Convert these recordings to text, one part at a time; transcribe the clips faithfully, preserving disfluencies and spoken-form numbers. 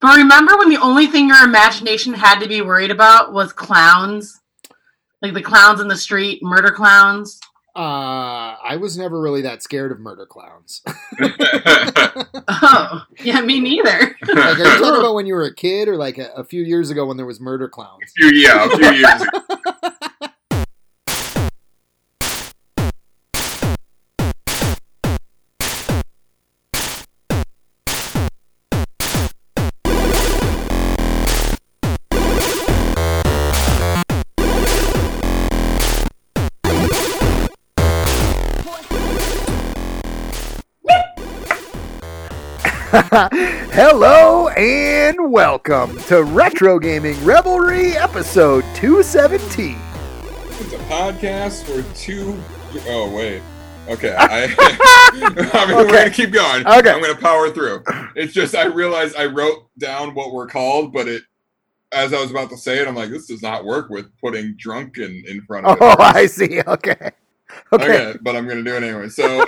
But remember when the only thing your imagination had to be worried about was clowns? Like the clowns in the street, murder clowns? Uh, I was never really that scared of murder clowns. Oh, yeah, me neither. Like, are you talking about when you were a kid or like a, a few years ago when there was murder clowns? A few, yeah, a few years ago. Hello and welcome to Retro Gaming Revelry episode two seventeen. It's a podcast where two... Oh, wait. Okay, I, I mean, Okay. we're going to keep going. Okay. I'm going to power through. It's just I realized I wrote down what we're called, but it, as I was about to say it, I'm like, this does not work with putting drunken in front of it. Oh, I see. Okay. Okay. Okay, but I'm going to do it anyway. So,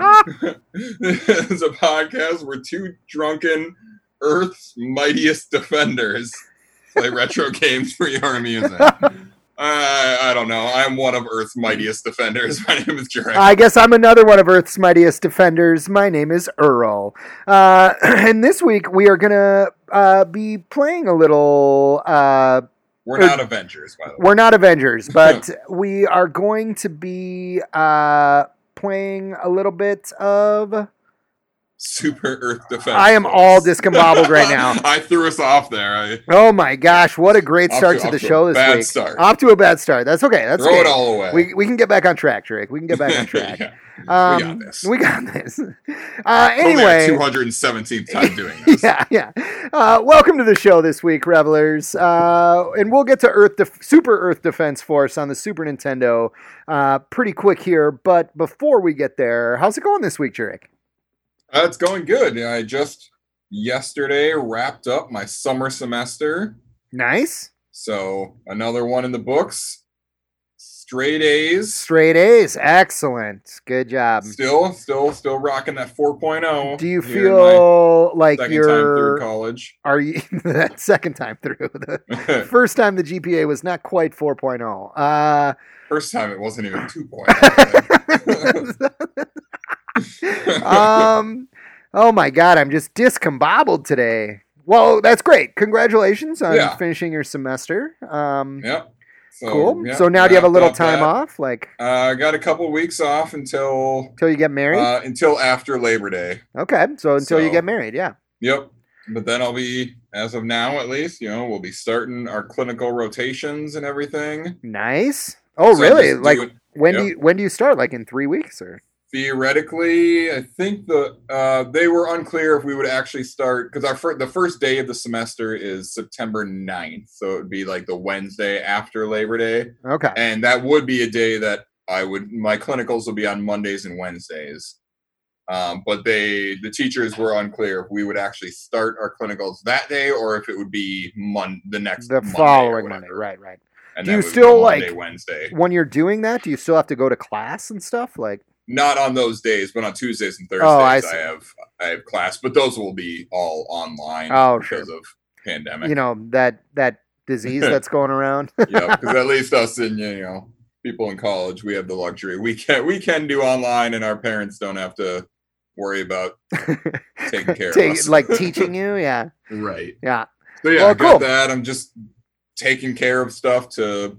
this is a podcast where two drunken Earth's mightiest defenders play retro games for your amusement. I, I don't know. I'm one of Earth's mightiest defenders. My name is Jerry. I guess I'm another one of Earth's mightiest defenders. My name is Earl. Uh, and this week we are going to uh, be playing a little... Uh, We're not Avengers, by the way. We're not Avengers, but we are going to be uh, playing a little bit of... Super Earth Defense. I am folks. all discombobbled right now. I threw us off there. I Oh my gosh, what a great Off start to- to, off the to a show this bad week. start. Off to a bad start. That's okay. That's throw okay. it all away. We we can get back on track, Drake. We can get back on track. Yeah. Um, we got this. We got this. Uh, It's only anyway, our two hundred seventeenth time doing this. yeah, yeah. Uh, welcome to the show this week, revelers. Uh, and we'll get to Earth Def- Super Earth Defense Force on the Super Nintendo uh, pretty quick here. But before we get there, how's it going this week, Jurek? Uh, it's going good. I just yesterday wrapped up my summer semester. Nice. So another one in the books. Straight A's. Straight A's. Excellent. Good job. Still, still, still rocking that four point oh. Do you here in feel my like second time through you're... college? Are you that second time through? The first time the G P A was not quite four point oh. Uh, First time it wasn't even two point oh. um, oh my God, I'm just discombobbled today. Well, that's great. Congratulations on Yeah. finishing your semester. Um, Yep. So, cool. yeah, so now do you have a wrapped little up time that. off, like Uh, I got a couple weeks off until until you get married? uh, until after Labor Day. Okay, so until you so- get married, yeah. Yep. But then I'll be, as of now at least, you know, we'll be starting our clinical rotations and everything. Nice. Oh, So I'm really? just Like doing- when do yep. you when do you start? Like in three weeks or? Theoretically, I think the uh, they were unclear if we would actually start because our fir- the first day of the semester is September ninth, so it would be like the Wednesday after Labor Day, Okay. and that would be a day that I would my clinicals will be on Mondays and Wednesdays. Um, but they the teachers were unclear if we would actually start our clinicals that day or if it would be mon- the next The Monday or following whatever. Monday, right? Right. And Do that you would be still, Monday, like- Wednesday? When you're doing that, do you still have to go to class and stuff? Like, Not on those days, but on Tuesdays and Thursdays, Oh, I I, see. have I have class, but those will be all online Oh, because sure. of pandemic. you know, that that disease that's going around. yeah, because at least us and you know people in college, we have the luxury we can we can do online, and our parents don't have to worry about taking care Take- of us. like teaching you, yeah, right. yeah. So yeah, Well, I got cool. that. I'm just taking care of stuff to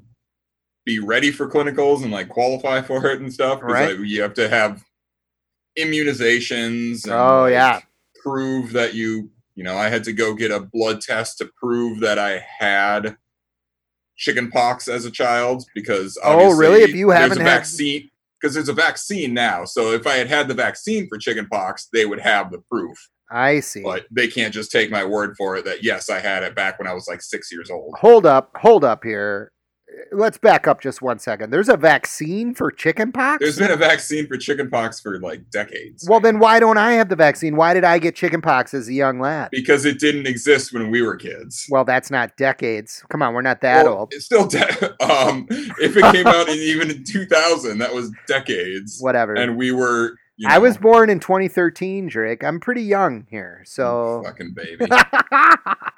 be ready for clinicals and like qualify for it and stuff. Because Right. like, you have to have immunizations. And, Oh, like, yeah. prove that you, you know, I had to go get a blood test to prove that I had chicken pox as a child because Oh, obviously really? If you there's haven't a had- vaccine, because there's a vaccine now. So if I had had the vaccine for chicken pox, they would have the proof. I see. But they can't just take my word for it that yes, I had it back when I was like six years old. Hold up, hold up here. Let's back up just one second. There's a vaccine for chickenpox? There's been a vaccine for chickenpox for like decades. Well, then why don't I have the vaccine? Why did I get chickenpox as a young lad? Because it didn't exist when we were kids. Well, that's not decades. Come on, we're not that Well, old. It's still de- um if it came out in, even in two thousand, that was decades. Whatever. And we were you I know, was born in twenty thirteen, Drake. I'm pretty young here, so fucking baby.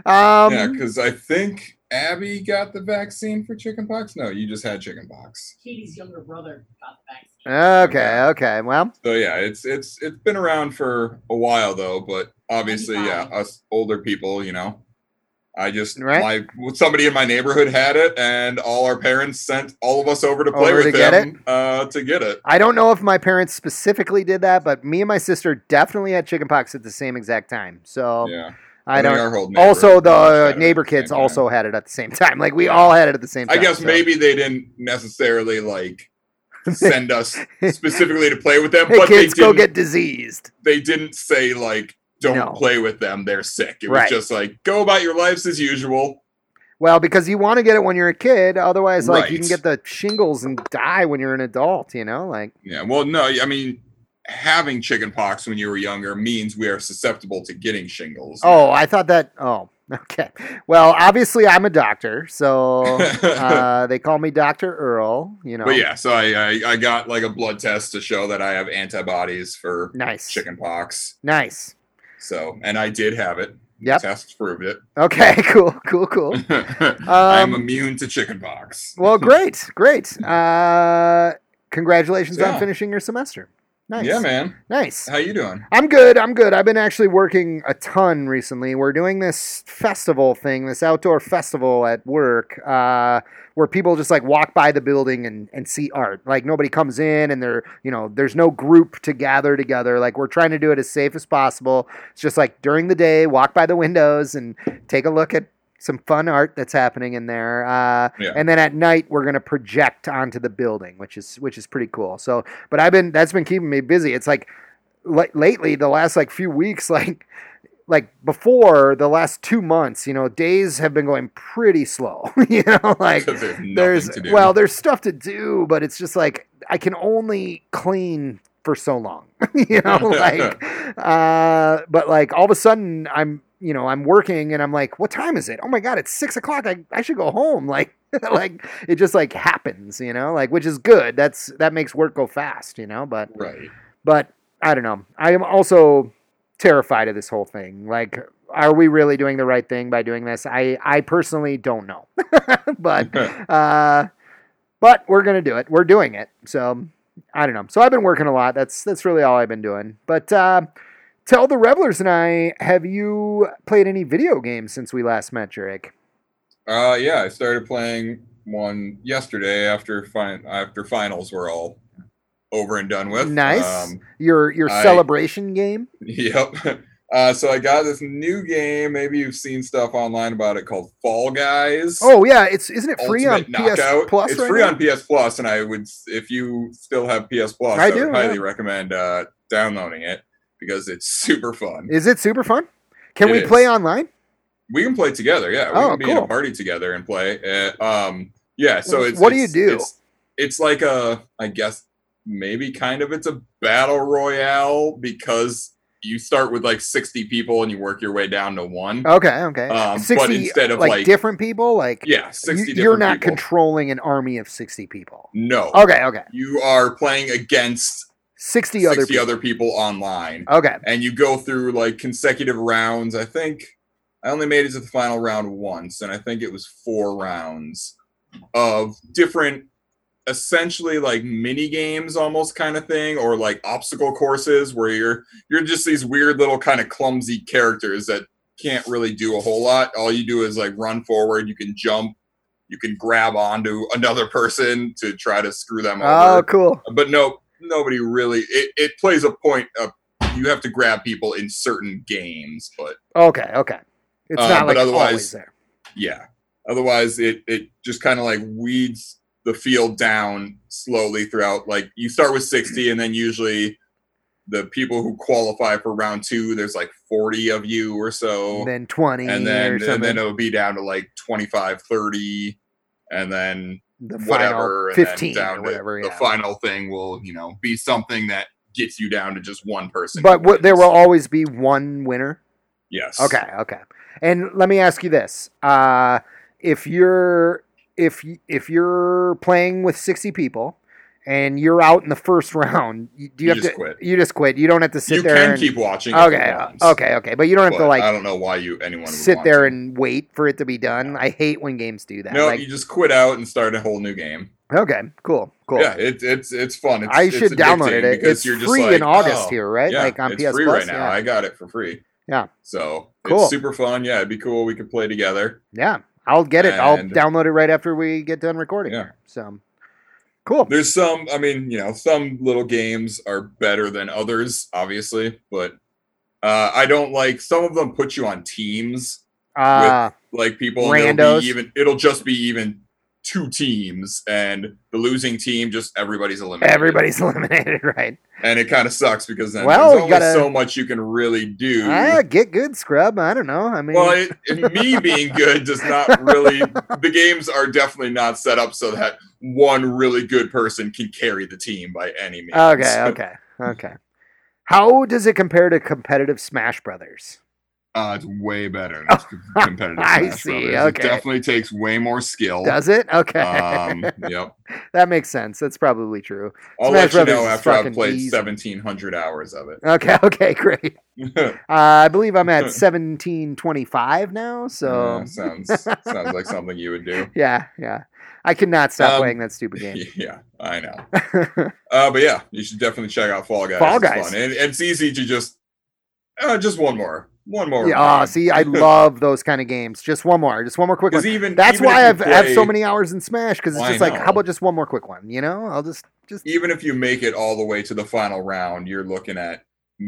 Um, Yeah, because I think Abby got the vaccine for chickenpox. No, you just had chickenpox. Katie's younger brother got the vaccine. okay, okay. Well, So yeah, it's it's it's been around for a while though, but obviously, yeah, us older people, you know, I just Right. my somebody in my neighborhood had it, and all our parents sent all of us over to play Over with to get them uh, to get it. I don't know if my parents specifically did that, but me and my sister definitely had chickenpox at the same exact time. So Yeah, I think don't. our whole Also, neighborhood pretty much the had it neighbor at the same kids time. also had it at the same time. Like we Yeah. all had it at the same I time. guess so. maybe they didn't necessarily like send us specifically to play with them, Hey but they kids, go didn't. get diseased. They didn't say like don't No. play with them; they're sick. It was Right. just like go about your lives as usual. Well, because you want to get it when you're a kid, otherwise, like you Right. can get the shingles and die when you're an adult. You know, like Yeah, well, no, I mean, having chickenpox when you were younger means we are susceptible to getting shingles. oh, I thought that. Oh, okay. Well, obviously, I'm a doctor, so uh, they call me Doctor Earl. You know, But yeah, so I, I I got like a blood test to show that I have antibodies for nice, chickenpox. nice. So, and I did have it. Yep. Tests proved it. Okay, cool, cool, cool. I'm Um, immune to chickenpox. Well, great, great. Uh, congratulations on Yeah. finishing your semester. Nice. Yeah, man. Nice. How you doing? I'm good. I'm good. I've been actually working a ton recently. We're doing this festival thing, this outdoor festival at work, uh, where people just like walk by the building and, and see art. Like nobody comes in and they're, you know, there's no group to gather together. Like we're trying to do it as safe as possible. It's just like during the day, walk by the windows and take a look at some fun art that's happening in there. Uh, Yeah. and then at night we're going to project onto the building, which is, which is pretty cool. So, but I've been, that's been keeping me busy. It's like, like lately, the last like few weeks, like, like before the last two months, you know, days have been going pretty slow, you know, like 'Cause there's nothing there's, to do. well, there's stuff to do, but it's just like, I can only clean for so long, you know, like, uh, but like all of a sudden I'm, you know, I'm working and I'm like, what time is it? Oh my God, it's six o'clock. I, I should go home. Like, like it just like happens, you know, like, which is good. That's, that makes work go fast, you know, but, Right. but I don't know. I am also terrified of this whole thing. Like, are we really doing the right thing by doing this? I, I personally don't know, but, uh, but we're going to do it. We're doing it. So I don't know. So I've been working a lot. That's, that's really all I've been doing, but, uh, tell the Revelers and I, have you played any video games since we last met, Jurek? Uh, yeah, I started playing one yesterday after fin- after finals were all over and done with. Nice. Um, Your your I- celebration game? Yep. Uh, so I got this new game. Maybe you've seen stuff online about it called Fall Guys. Oh yeah, it's isn't it free Ultimate on P S Knockout. Plus? It's right free now? on P S Plus, and I would, if you still have P S Plus, I I, do, would highly yeah. recommend uh, downloading it because it's super fun. Is it super fun? Can It we is. play online? We can play together. Yeah, we Oh, can be in cool. a party together and play. Uh, um, yeah. So it's What do it's- you do? It's, it's like a, I guess maybe kind of it's a battle royale because you start with like sixty people and you work your way down to one. Okay, okay. Um, but sixty instead of, like, like- different people, like Yeah, sixty. you, different you're not people. controlling an army of sixty people. No. Okay, okay. You are playing against Sixty other sixty people. other people online, Okay. and you go through like consecutive rounds. I think I only made it to the final round once, and I think it was four rounds of different, essentially like mini games, almost kind of thing, or like obstacle courses where you're you're just these weird little kind of clumsy characters that can't really do a whole lot. All you do is like run forward. You can jump. You can grab onto another person to try to screw them Oh, over. cool. But no, nobody really. It, it plays a point of you have to grab people in certain games, but Okay, okay. It's Uh, not but like otherwise- always there. yeah. Otherwise, it it just kind of like weeds the field down slowly throughout. Like you start with sixty, and then usually the people who qualify for round two, there's like forty of you or so, And then twenty and or then something. and then it'll be down to like twenty-five, thirty, and then the whatever, final and fifteen then down or whatever. to Yeah. the final thing will, you know, be something that gets you down to just one person. But who what, there wins. will always be one winner. Yes. Okay, okay. And let me ask you this: uh, if you're if y- if you're playing with sixty people, and you're out in the first round, you, do you, You have just to quit. You just quit. You don't have to sit You there. can and, keep watching. if it Okay, runs, okay, okay, but you don't have but to like I don't know why you anyone would sit want there to. and wait for it to be done. I hate when games do that. No, like, you just quit out and start a whole new game. okay, cool, cool. Yeah, it, it's it's fun. It's, I it's should download addicting it. because It's you're just free like, in August oh, here, right? Yeah, Like on it's P S free Plus. right now. Yeah. I got it for free. Yeah. So Cool. it's super fun. Yeah, it'd be cool. We could play together. Yeah, I'll get it. I'll And- download it right after we get done recording. Yeah. So, cool. There's some, I mean, you know, some little games are better than others, obviously, but uh, I don't like, some of them put you on teams Uh, with like people, and it'll randos. be even, it'll just be even two teams, and the losing team, just everybody's eliminated. everybody's eliminated, right? And it kind of sucks because then Well, there's you only gotta- so much you can really do. Ah, get good, scrub. I don't know. I mean, Well, it, it- me being good does not really. The games are definitely not set up so that one really good person can carry the team by any means. okay, okay, okay. How does it compare to competitive Smash Brothers? Uh, it's way better than competitive. I Smash see, Brothers. okay. It definitely takes way more skill. Does it? Okay. Um, yep. That makes sense. That's probably true. I'll Smash let you Brothers know is after I've fucking played easy. seventeen hundred hours of it. Okay, okay, great. Uh, I believe I'm at seventeen twenty-five now, so Uh, sounds sounds like something you would do. yeah, yeah. I cannot stop Um, playing that stupid game. Yeah, I know. Uh, but yeah, you should definitely check out Fall Guys. Fall It's Guys. fun. And, and it's easy to just, uh, just one more, one more. Yeah, oh, game. see, I love those kind of games. Just one more, just one more quick one. 'Cause even That's even why if I've you have so play- many hours in Smash because it's Well, I just like, know. how about just one more quick one? You know, I'll just just Even if you make it all the way to the final round, you're looking at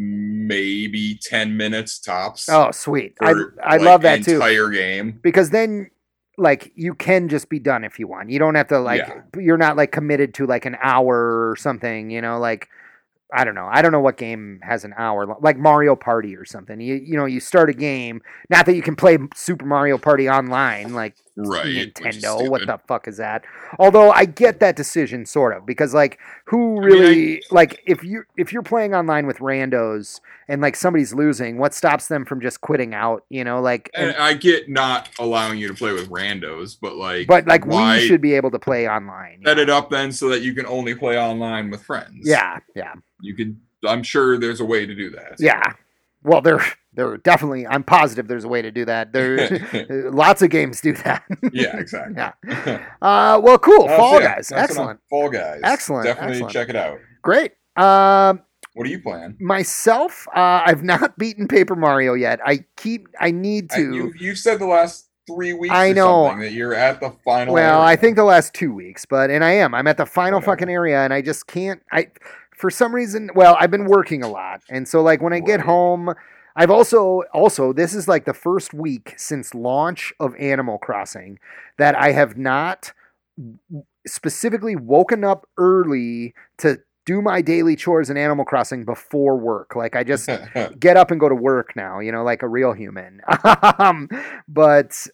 maybe ten minutes tops. oh sweet. I for, I like, love that too Entire game. because then like you can just be done if you want. You don't have to like Yeah. you're not like committed to like an hour or something. You know, like. I don't know. I don't know what game has an hour, lo- like Mario Party or something. You you know, you start a game. Not that you can play Super Mario Party online, like Right. which is Nintendo. What stupid. the fuck is that? Although I get that decision sort of because like who mean, really like if you if you're playing online with randos and like somebody's losing, what stops them from just quitting out? You know, like And and, I get not allowing you to play with randos, but like, but like why we should be able to play online. set it up then so that you can only play online with friends? Yeah, yeah, You could. I'm sure there's a way to do that. yeah. Well, there there definitely. I'm positive there's a way to do that. There lots of games do that. Yeah, exactly. Yeah. Uh, well, cool. Uh, Fall so yeah, Guys, that's what I'm- excellent, Fall Guys, Excellent, Definitely excellent. check it out. great. Um, What are you playing? myself, uh, I've not beaten Paper Mario yet. I keep. I need I, to. you you said the last three weeks. I or know. something that you're at the final. Well, I area. think the last two weeks, but and I am. I'm at the final Whatever. fucking area, and I just can't. I for some reason. Well, I've been working a lot, and so like when I get Right. home, I've also also this is like the first week since launch of Animal Crossing that I have not specifically woken up early to do my daily chores in Animal Crossing before work. Like I just get up and go to work now, you know, like a real human. um, but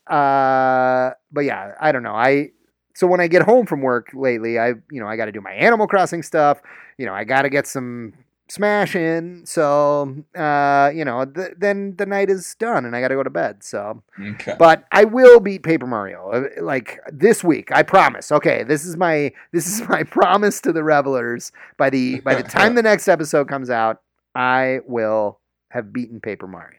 uh, but yeah, I don't know. I so when I get home from work lately, I you know I got to do my Animal Crossing stuff. You know, I got to get some Smash in. So uh, you know, th- then the night is done and I got to go to bed. So. okay. But I will beat Paper Mario uh, like this week. I promise. Okay, this is my this is my promise to the revelers. By the by the time the next episode comes out, I will have beaten Paper Mario.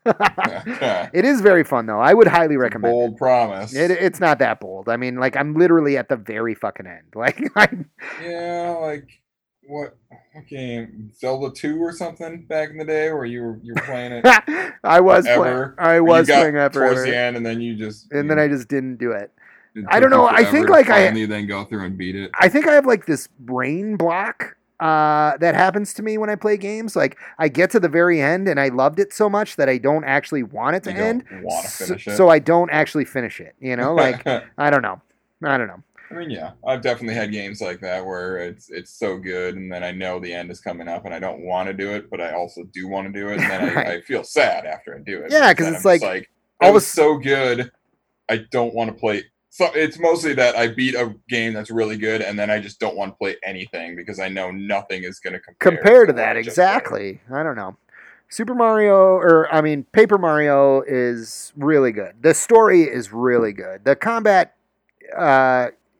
It is very fun though. I would highly recommend Bold it. promise. it. It's not that bold. I mean, like I'm literally at the very fucking end. Like I Yeah, like what? What game? Zelda two or something back in the day, where you were you were playing it. I was playing. Forever. I You was got playing that towards forever. the end, and then you just And you- then I just didn't do it. it I took don't know, you I think, forever to like, I- finally then go through and beat it. I think I have like this brain block uh, that happens to me when I play games. Like I get to the very end and I loved it so much that I don't actually want it to You end. don't want to So, finish it. so I don't actually finish it. You know, like I don't know. I don't know. I mean, yeah, I've definitely had games like that where it's it's so good, and then I know the end is coming up, and I don't want to do it, but I also do want to do it, and then I, Right. I feel sad after I do it. Yeah, 'cause then it's I'm just like, like all it of a was s- so good, I don't want to play. So it's mostly that I beat a game that's really good, and then I just don't want to play anything because I know nothing is going to compare Compare to what that I just played. exactly. I don't know. Super Mario, or I mean, Paper Mario is really good. The story is really good. The combat, uh,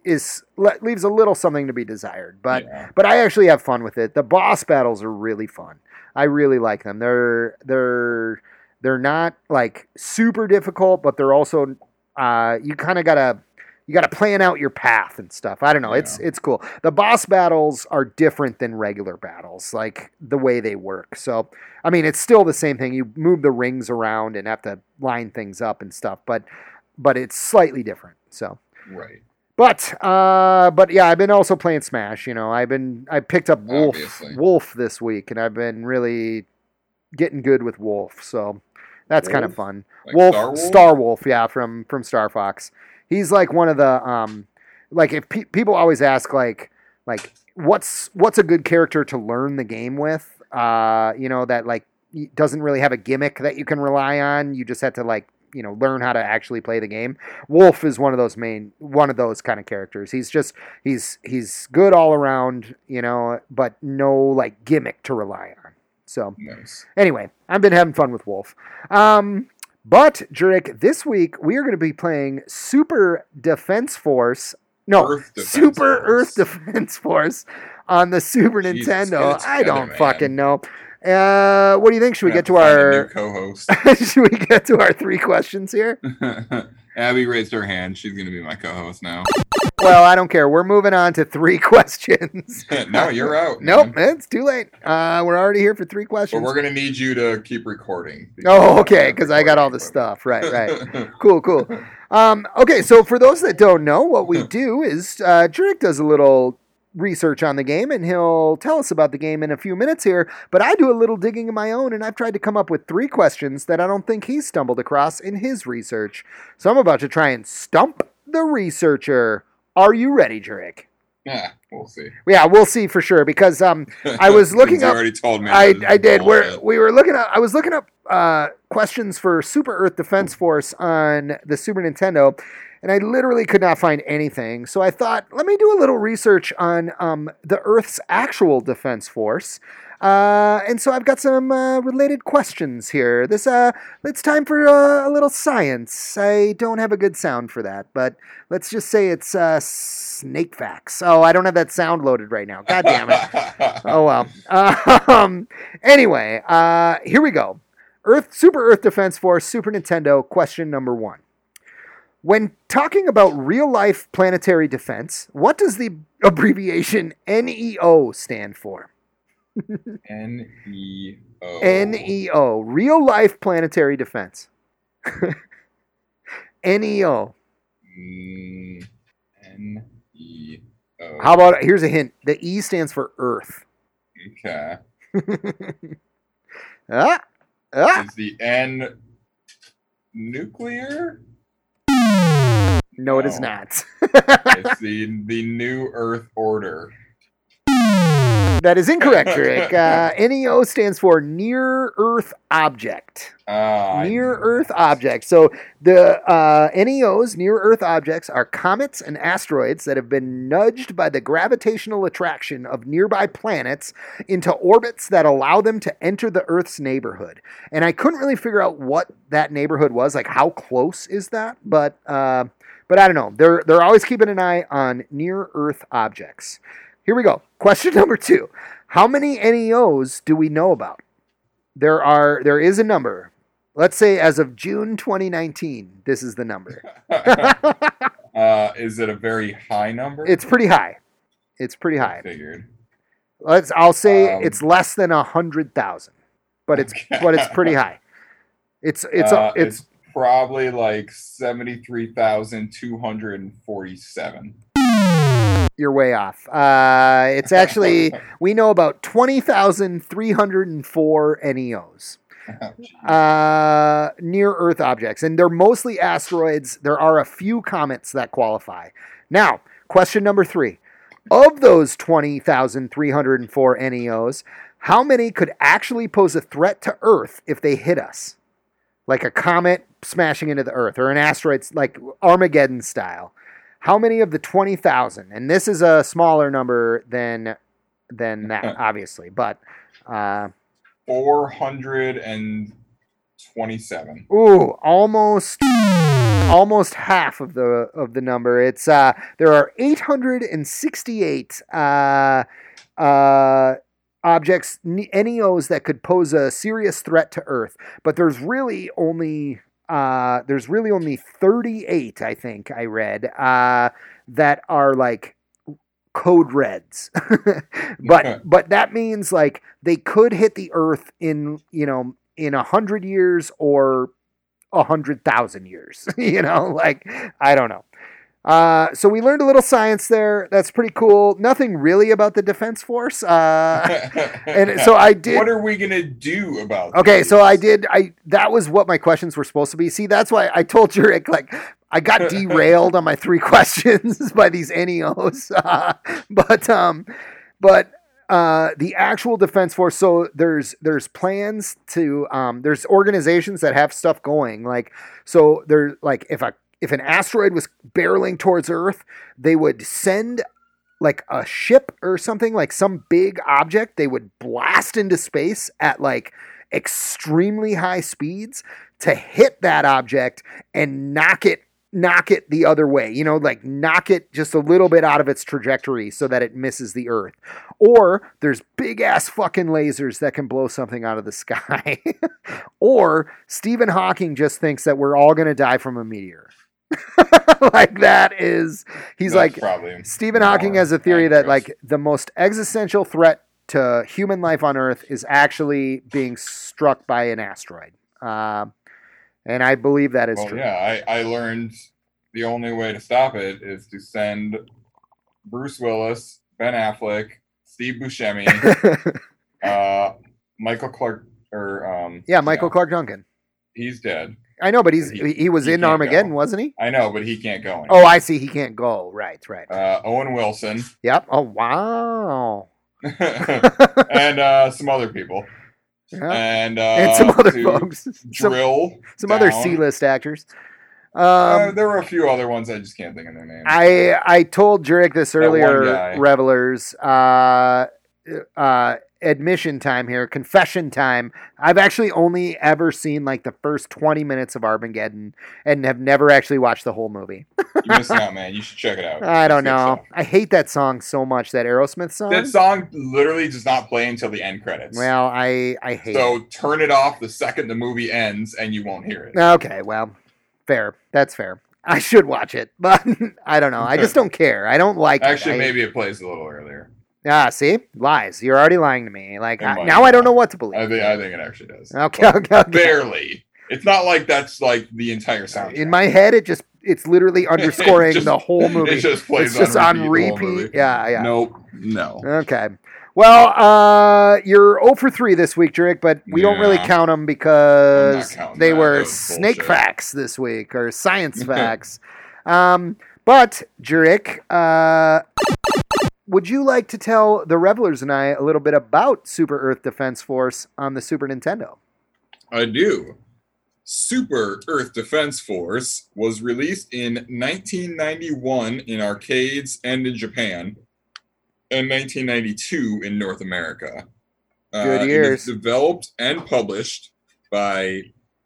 is le- leaves a little something to be desired. But Yeah. but I actually have fun with it. The boss battles are really fun. I really like them. They're they're they're not like super difficult, but they're also uh, you kind of gotta you gotta plan out your path and stuff. I don't know. It's Yeah. it's cool. The boss battles are different than regular battles, like the way they work. So I mean, it's still the same thing. You move the rings around and have to line things up and stuff, but but it's slightly different. So. Right. But uh, but yeah, I've been also playing Smash. You know, I've been I picked up Wolf Obviously. Wolf this week, and I've been really getting good with Wolf. So that's kind of Wolf? fun. Like Wolf, Star Wolf? Star Wolf, yeah, from from Star Fox. He's like one of the um, like if pe- people always ask like like what's what's a good character to learn the game with? Uh, you know that like doesn't really have a gimmick that you can rely on. You just have to like. You know, learn how to actually play the game. Wolf is one of those main, one of those kind of characters. He's just, he's, he's good all around, you know, but no like gimmick to rely on. So Nice. anyway, I've been having fun with Wolf. Um, but Jurek, this week we are going to be playing Super Defense Force. No, Earth Defense Super Force. Earth Defense Force on the Super Jesus, Nintendo. get it I together, don't man. fucking know. Uh, what do you think? Should we Gonna get to have find a our new co-host? should we get to our three questions here? Abby raised her hand. She's gonna be my co-host now. Well, I don't care. We're moving on to three questions. No, you're out. Nope, man. it's too late. Uh, we're already here for three But questions. we're gonna need you to keep recording. Oh, okay, because I got all the stuff. Right, right. Cool, cool. Um, okay, so for those that don't know, what we do is uh, Jurek does a little research on the game, and he'll tell us about the game in a few minutes here. But I do a little digging of my own, and I've tried to come up with three questions that I don't think he stumbled across in his research. So I'm about to try and stump the researcher. Are you ready, Jurek? Yeah, we'll see. Yeah, we'll see for sure, because um, I was looking Since you up. already told me. I, this is I did. We're, bullshit. we were looking up. I was looking up uh, questions for Super Earth Defense Force on the Super Nintendo, and I literally could not find anything. So I thought, let me do a little research on um, the Earth's actual defense force. Uh, and so I've got some uh, related questions here. This uh, it's time for uh, a little science. I don't have a good sound for that, but let's just say it's uh, snake facts. Oh, I don't have that sound loaded right now. God damn it. Oh well. Um, anyway, uh, here we go. Earth Super Earth Defense Force Super Nintendo question number one. When talking about real life planetary defense, what does the abbreviation N E O stand for? N E O. N E O, real life planetary defense. N E O. Mm, N E O. How about here's a hint. The E stands for Earth. Okay. ah, ah. Is the N nuclear? No, it is No. not. It's the the New Earth Order. That is incorrect, Rick. Uh, N E O stands for Near Earth Object. Ah, I Near knew Earth that. Object. So the uh, N E Os, Near Earth Objects, are comets and asteroids that have been nudged by the gravitational attraction of nearby planets into orbits that allow them to enter the Earth's neighborhood. And I couldn't really figure out what that neighborhood was, like how close is that? But uh, but I don't know. They're they're always keeping an eye on Near Earth Objects. Here we go. Question number two. How many N E Os do we know about? There are there is a number. Let's say as of June twenty nineteen, this is the number. uh, is it a very high number? It's pretty high. It's pretty I high. figured. Let's I'll say Um, it's less than a hundred thousand. But it's Okay. but it's pretty high. It's it's Uh, a, it's, it's probably like seventy-three thousand two hundred forty-seven. you're way off. Uh, it's actually we know about twenty thousand three hundred four N E Os. Uh, near Earth objects, and they're mostly asteroids. There are a few comets that qualify. Now, question number three. Of those twenty thousand three hundred four N E Os, how many could actually pose a threat to Earth if they hit us? Like a comet smashing into the Earth, or an asteroid, like Armageddon style. How many of the twenty thousand? And this is a smaller number than than that, obviously, but... Uh, four hundred twenty-seven. Ooh, almost almost half of the of the number. It's uh, there are eight hundred sixty-eight uh, uh, objects, N E Os that could pose a serious threat to Earth, but there's really only uh, there's really only thirty-eight, I think I read, uh, that are like code reds. but but that means like they could hit the Earth in, you know, in a hundred years or a hundred thousand years. You know, like I don't know. Uh, so we learned a little science there. That's pretty cool. Nothing really about the Defense Force. Uh, and so I did. What are we gonna do about? Okay, these? so I did. I that was what my questions were supposed to be. See, that's why I told Jurek, like I got derailed on my three questions by these N E Os. Uh, but um, but. Uh, the actual Defense Force. So there's there's plans to um, there's organizations that have stuff going. Like so, there's like if a if an asteroid was barreling towards Earth, they would send like a ship or something, like some big object. They would blast into space at like extremely high speeds to hit that object and knock it knock it the other way, you know, like knock it just a little bit out of its trajectory so that it misses the Earth. Or there's big ass fucking lasers that can blow something out of the sky. Or Stephen Hawking just thinks that we're all going to die from a meteor. Like that is, he's That's like, probably Stephen Hawking has a theory that like the most existential threat to human life on Earth is actually being struck by an asteroid. Uh, And I believe that is well, true. Yeah, I, I learned the only way to stop it is to send Bruce Willis, Ben Affleck, Steve Buscemi, uh, Michael Clark, or um, yeah, Michael yeah, Clark Duncan. He's dead. I know, but he's He- he, was he in can't Armageddon, go. wasn't he? I know, but he can't go. Oh, I see. He can't go. Right, right. Uh, Owen Wilson Yep. Oh, wow. and uh, some other people, Yeah. and uh, and some other to folks, some, drill some other down- C-list actors. Um, uh, there were a few other ones I just can't think of their names. I I told Jurek this one earlier, guy. revelers. Uh, uh, admission time here, confession time. I've actually only ever seen like the first twenty minutes of Armageddon and have never actually watched the whole movie. You're missing out, man. You should check it out. I don't It's good know. stuff. I hate that song so much, that Aerosmith song. That song literally does not play until the end credits. Well, I I hate so it. turn it off the second the movie ends, and you won't hear it. Okay, well, fair. That's fair. I should watch it, but I don't know. I just don't care. I don't like Actually, it. I, maybe it plays a little earlier. Ah, see? Lies. You're already lying to me. Like, It I, might. now I don't know what to believe. I think I think it actually does. Okay, okay, okay. Barely. It's not like that's like the entire soundtrack. In my head, it just, it's literally underscoring just- the whole movie. It just plays It's just on on repeat. the whole repeat. movie. Yeah, yeah. Nope. No. Okay. Well, uh, you're zero for three this week, Jurek, but we don't really Yeah. count them because I'm not counting they that. were That was snake bullshit. facts this week or science facts. Um, but, Jurek, uh, would you like to tell the revelers and I a little bit about Super Earth Defense Force on the Super Nintendo? I do. Super Earth Defense Force was released in nineteen ninety-one in arcades and in Japan, and nineteen ninety-two in North America. Good Uh, years. It was developed and published by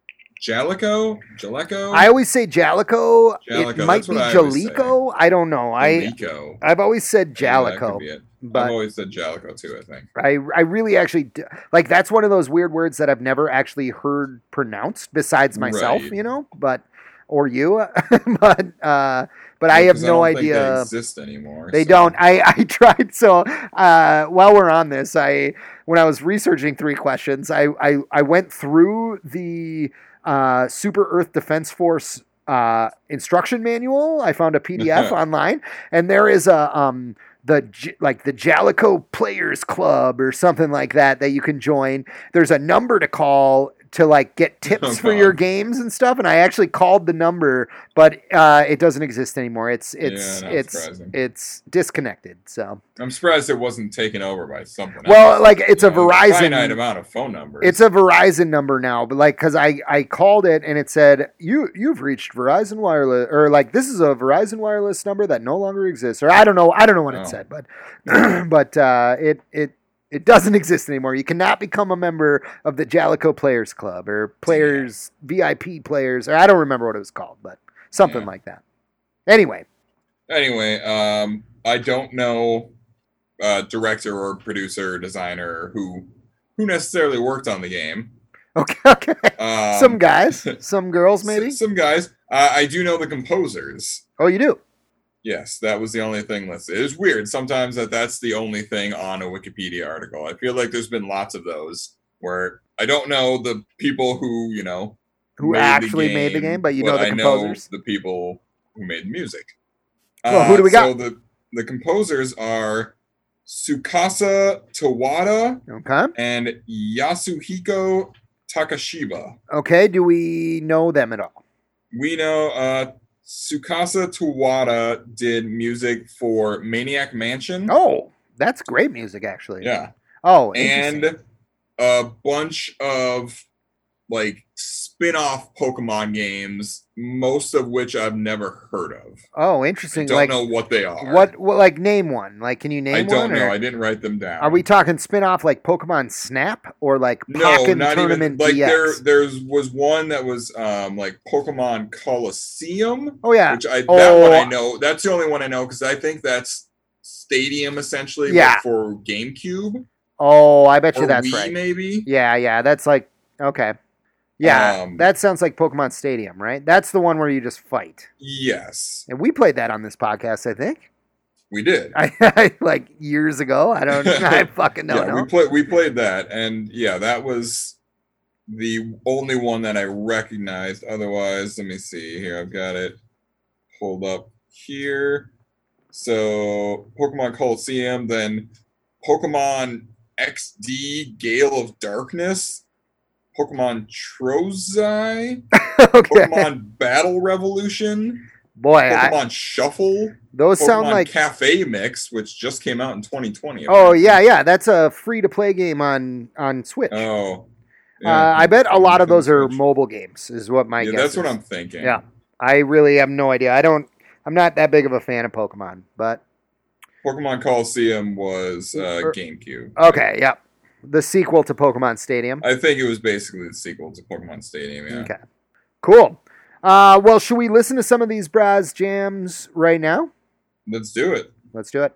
Jaleco. Jaleco. I always say Jalico. Jalico, It might that's be what I always say. Jalico. I don't know. I Jaleco. I've always said Yeah, that could Jalico. be it. but- I've always said Jaleco too. I think. I I really actually d- like that's one of those weird words that I've never actually heard pronounced besides myself, Right. you know, but or you, but uh, but I have 'Cause no don't think idea. they exist anymore. They so- don't. I, I tried. So uh, while we're on this, I when I was researching three questions, I I, I went through the uh, Super Earth Defense Force uh, instruction manual. I found a P D F online, and there is a um the J- like the Jalico Players Club or something like that that you can join. There's a number to call to like get tips Oh, for your God. games and stuff, and I actually called the number, but uh, it doesn't exist anymore. It's it's Yeah, not it's surprising. it's disconnected. So I'm surprised it wasn't taken over by something. Well, else. like, it's You a know, Verizon- finite amount of phone numbers. it's a Verizon number now, but like because I I called it and it said you you've reached Verizon Wireless, or like this is a Verizon Wireless number that no longer exists, or I don't know I don't know what Oh. it said, but but uh, it it. It doesn't exist anymore. You cannot become a member of the Jalico Players Club or Players V I P Players, or I don't remember what it was called, but something Yeah. like that. Anyway, Anyway, um, I don't know uh, director or producer or designer who who necessarily worked on the game. okay, okay. Um, Some guys, some girls, maybe. s- some guys. Uh, I do know the composers. Oh, you do. Yes, that was the only thing listed. It's weird sometimes that that's the only thing on a Wikipedia article. I feel like there's been lots of those where I don't know the people who, you know, Who made the actually made the game, but you know the I composers. know the people who made the music. Well, who do we So got? the, the composers are Tsukasa Tawada Okay. and Yasuhiko Takashiba. Okay. Do we know them at all? We know uh, Tsukasa Tawada did music for Maniac Mansion. Oh, that's great music, actually. Yeah. Oh, interesting. And a bunch of like spin-off Pokemon games, most of which I've never heard of. Oh, I interesting. don't like know what they are. what, what? Like name one. Like, can you name I don't one? know. or- I didn't write them down. Are we talking spin-off like Pokemon Snap or like No, Pokken not even Tournament like D X? there. There's was one that was um like Pokemon Coliseum, Oh yeah. which I that Oh. one I know. That's the only one I know because I think that's Stadium essentially, Yeah. but for GameCube Oh, I bet or you that's Wii right. maybe. Yeah, yeah. That's like okay. Yeah, Um, that sounds like Pokemon Stadium, right? That's the one where you just fight. Yes, And we played that on this podcast, I think. we did. I, I like years ago. I don't. I fucking don't yeah, know. we played. We played that, and yeah, that was the only one that I recognized. Otherwise, let me see here. I've got it pulled up here. So Pokemon Coliseum, then Pokemon X D Gale of Darkness, Pokemon Trozai, Okay, Pokemon Battle Revolution, boy, I, Pokemon Shuffle, those Pokemon sound like. Cafe Mix, which just came out in twenty twenty. Oh apparently. yeah, yeah. That's a free to play game on on Switch. Oh. uh, I bet a lot of those are Switch. mobile games. Is what my Yeah, guess that's what is. I'm thinking. Yeah. I really have no idea. I don't. I'm not that big of a fan of Pokemon, but Pokemon Coliseum was uh, Er- GameCube. okay, yeah. The sequel to Pokemon Stadium. I think it was basically the sequel to Pokemon Stadium. Yeah. Okay, cool. Uh, well, should we listen to some of these Braz jams right now? Let's do it. Let's do it.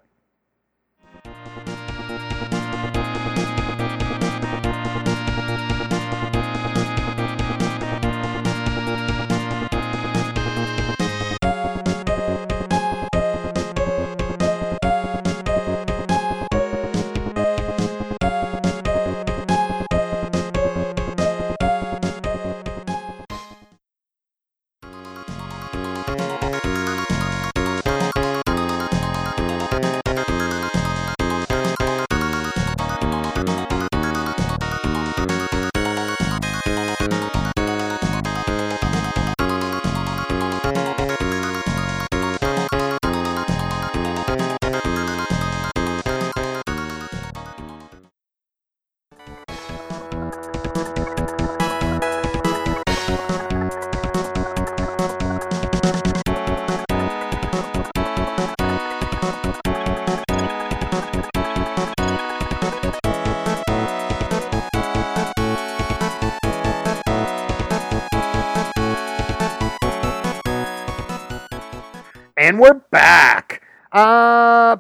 And we're back. Uh,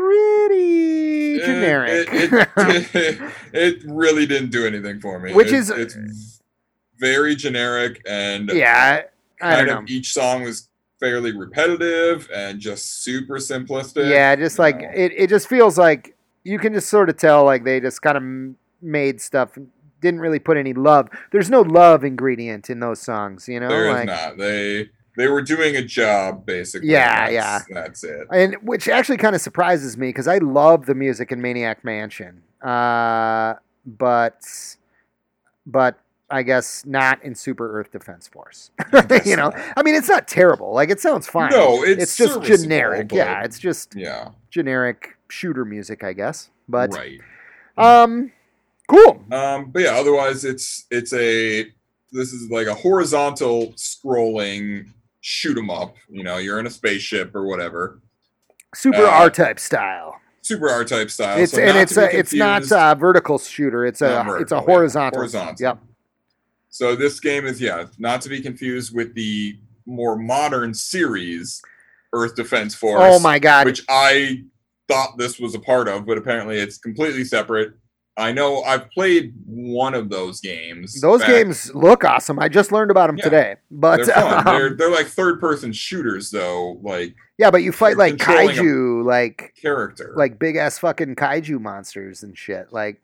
pretty It- generic. It, it, it really didn't do anything for me. Which It- is- it's very generic, and yeah, I kind don't of know. each song was fairly repetitive and just super simplistic. Yeah, just you like know. it, it just feels like you can just sort of tell like they just kind of made stuff, didn't really put any love. There's no love ingredient in those songs, you know? There is like, not. They they were doing a job basically. Yeah, and yeah. that's, That's it. And which actually kind of surprises me because I love the music in Maniac Mansion, uh, but but I guess not in Super Earth Defense Force. guess you know, not. I mean, it's not terrible. Like it sounds fine. No, it's just serviceable, generic. but- Yeah, it's just Yeah. generic shooter music, I guess. But right. um, cool. Um, but yeah, otherwise it's it's a this is like a horizontal scrolling shoot 'em up. You know, you're in a spaceship or whatever. Super uh, R-type style. Super R type style. It's so and not it's to a, be it's not confused- a vertical shooter. It's a Not it's a vertical, yeah. horizontal. Horizontal. Yep. So this game is yeah, not to be confused with the more modern series, Earth Defense Force. Oh my god! Which I thought this was a part of, but apparently it's completely separate. I know I've played one of those games. Those back. games look awesome. I just learned about them yeah, today. But they're fun. Um, they're they're like third person shooters though. Like yeah, but you fight like kaiju, like character, like big ass fucking kaiju monsters and shit. Like,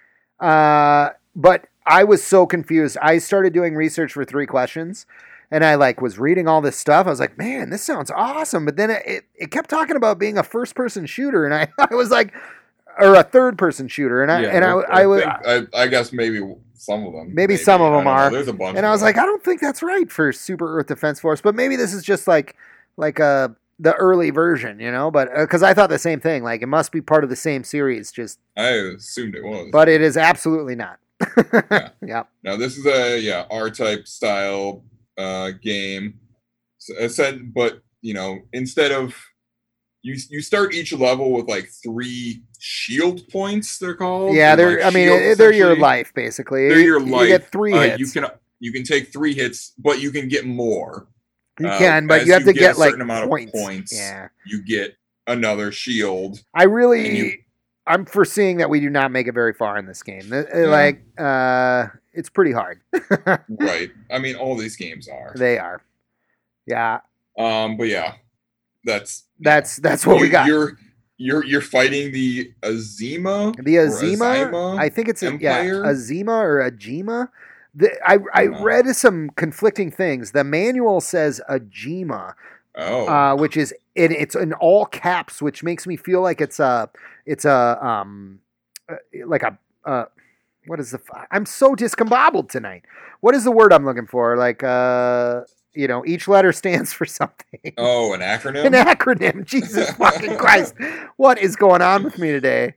uh, but I was so confused. I started doing research for three questions. And I like was reading all this stuff. I was like, man, this sounds awesome. But then it, it, it kept talking about being a first person shooter. And I, I was like, or a third person shooter. And I, yeah, and I, I, I, was, I, I guess maybe some of them, maybe, maybe some of them are. There's a bunch. And I was like, I don't think that's right for Super Earth Defense Force, but maybe this is just like, like a, the early version, you know, but uh, cause I thought the same thing. Like it must be part of the same series. Just, I assumed it was, but it is absolutely not. yeah. yeah. Now this is a, yeah, R-type style uh, game. So I said, but you know, instead of you, you start each level with like three shield points. They're called. Yeah, they're. like I mean, shields, they're your life basically. They're your life. You get three uh, hits. You can you can take three hits, but you can get more. You uh, can, but you have you to get, get a like certain amount points. of points. Yeah, you get another shield. I really. You, I'm foreseeing that we do not make it very far in this game. Yeah. Like, uh, it's pretty hard. Right. I mean, all these games are. They are. Yeah. Um. But yeah, that's that's that's what you, we got. You're you're you're fighting the Azima. The Azima. Azima I think it's a, yeah, Empire? Azima or Ajima. The, I I read some conflicting things. The manual says Ajima. Oh. Uh, which is it, it's in all caps, which makes me feel like it's a it's a um uh, like a uh what is the I'm so discombobbled tonight. What is the word I'm looking for? Like uh you know, each letter stands for something. Oh, an acronym? An acronym. Jesus fucking Christ. What is going on with me today?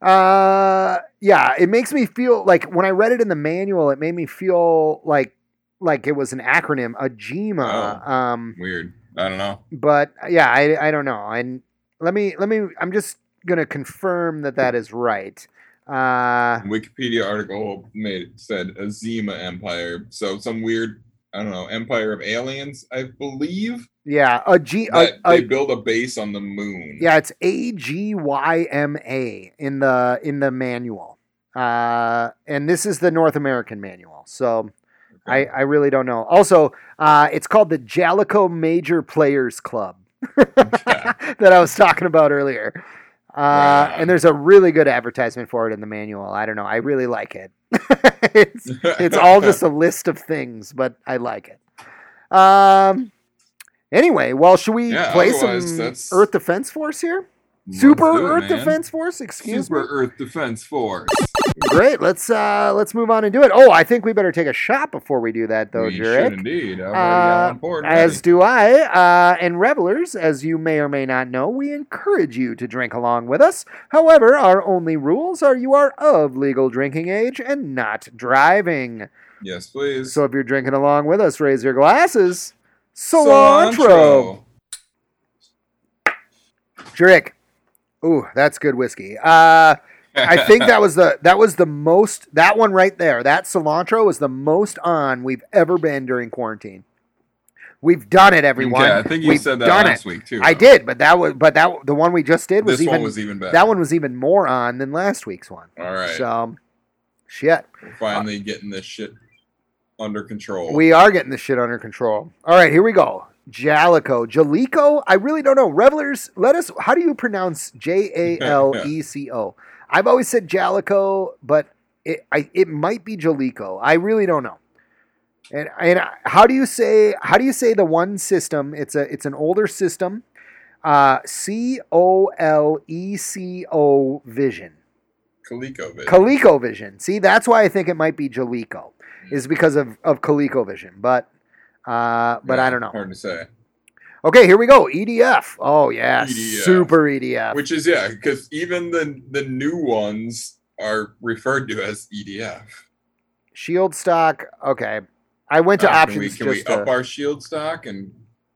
Uh yeah, it makes me feel like when I read it in the manual, it made me feel like like it was an acronym, Ajima. Oh, um weird. I don't know. But yeah, I I don't know. And let me let me I'm just going to confirm that that is right. Uh Wikipedia article made said Azima Empire. So some weird, I don't know, empire of aliens, I believe. Yeah, a G that a, they a, build a base on the moon. Yeah, it's A G Y M A in the in the manual. Uh and this is the North American manual. So I, I really don't know. Also, uh, it's called the Jalico Major Players Club that I was talking about earlier. Uh, wow. And there's a really good advertisement for it in the manual. I don't know. I really like it. it's, it's all just a list of things, but I like it. Um. Anyway, well, should we yeah, play some that's... Earth Defense Force here? Super it, Earth man. Defense Force? Excuse Super me? Super Earth Defense Force. Great. Let's uh, let's move on and do it. Oh, I think we better take a shot before we do that, though, we Jurek. should indeed. I've uh, board as do I. Uh, and revelers, as you may or may not know, we encourage you to drink along with us. However, our only rules are you are of legal drinking age and not driving. Yes, please. So if you're drinking along with us, raise your glasses. Cilantro. Cilantro. Jurek. Ooh, that's good whiskey. Uh, I think that was the that was the most that one right there. That cilantro was the most on we've ever been during quarantine. We've done it, everyone. Yeah, I think you we've said that done last it. week too. I did, but that was but that the one we just did was this even one was even better. That one was even more on than last week's one. All right. So, shit. We're finally uh, getting this shit under control. We are getting this shit under control. All right, here we go. Jalico. Jalico? I really don't know. Revelers, let us, how do you pronounce J A L E C O? I've always said Jalico, but it I, it might be Jalico. I really don't know. And and how do you say how do you say the one system? It's a it's an older system. Uh, C O L E C O Vision. ColecoVision. ColecoVision. See, that's why I think it might be Jalico, is because of of ColecoVision. But Uh, but yeah, I don't know. Hard to say. Okay, here we go. E D F. Oh yeah, E D F. Super E D F. Which is yeah, because even the the new ones are referred to as E D F. Shield stock. Okay, I went to uh, options. Can we, can just we to, up our shield stock and?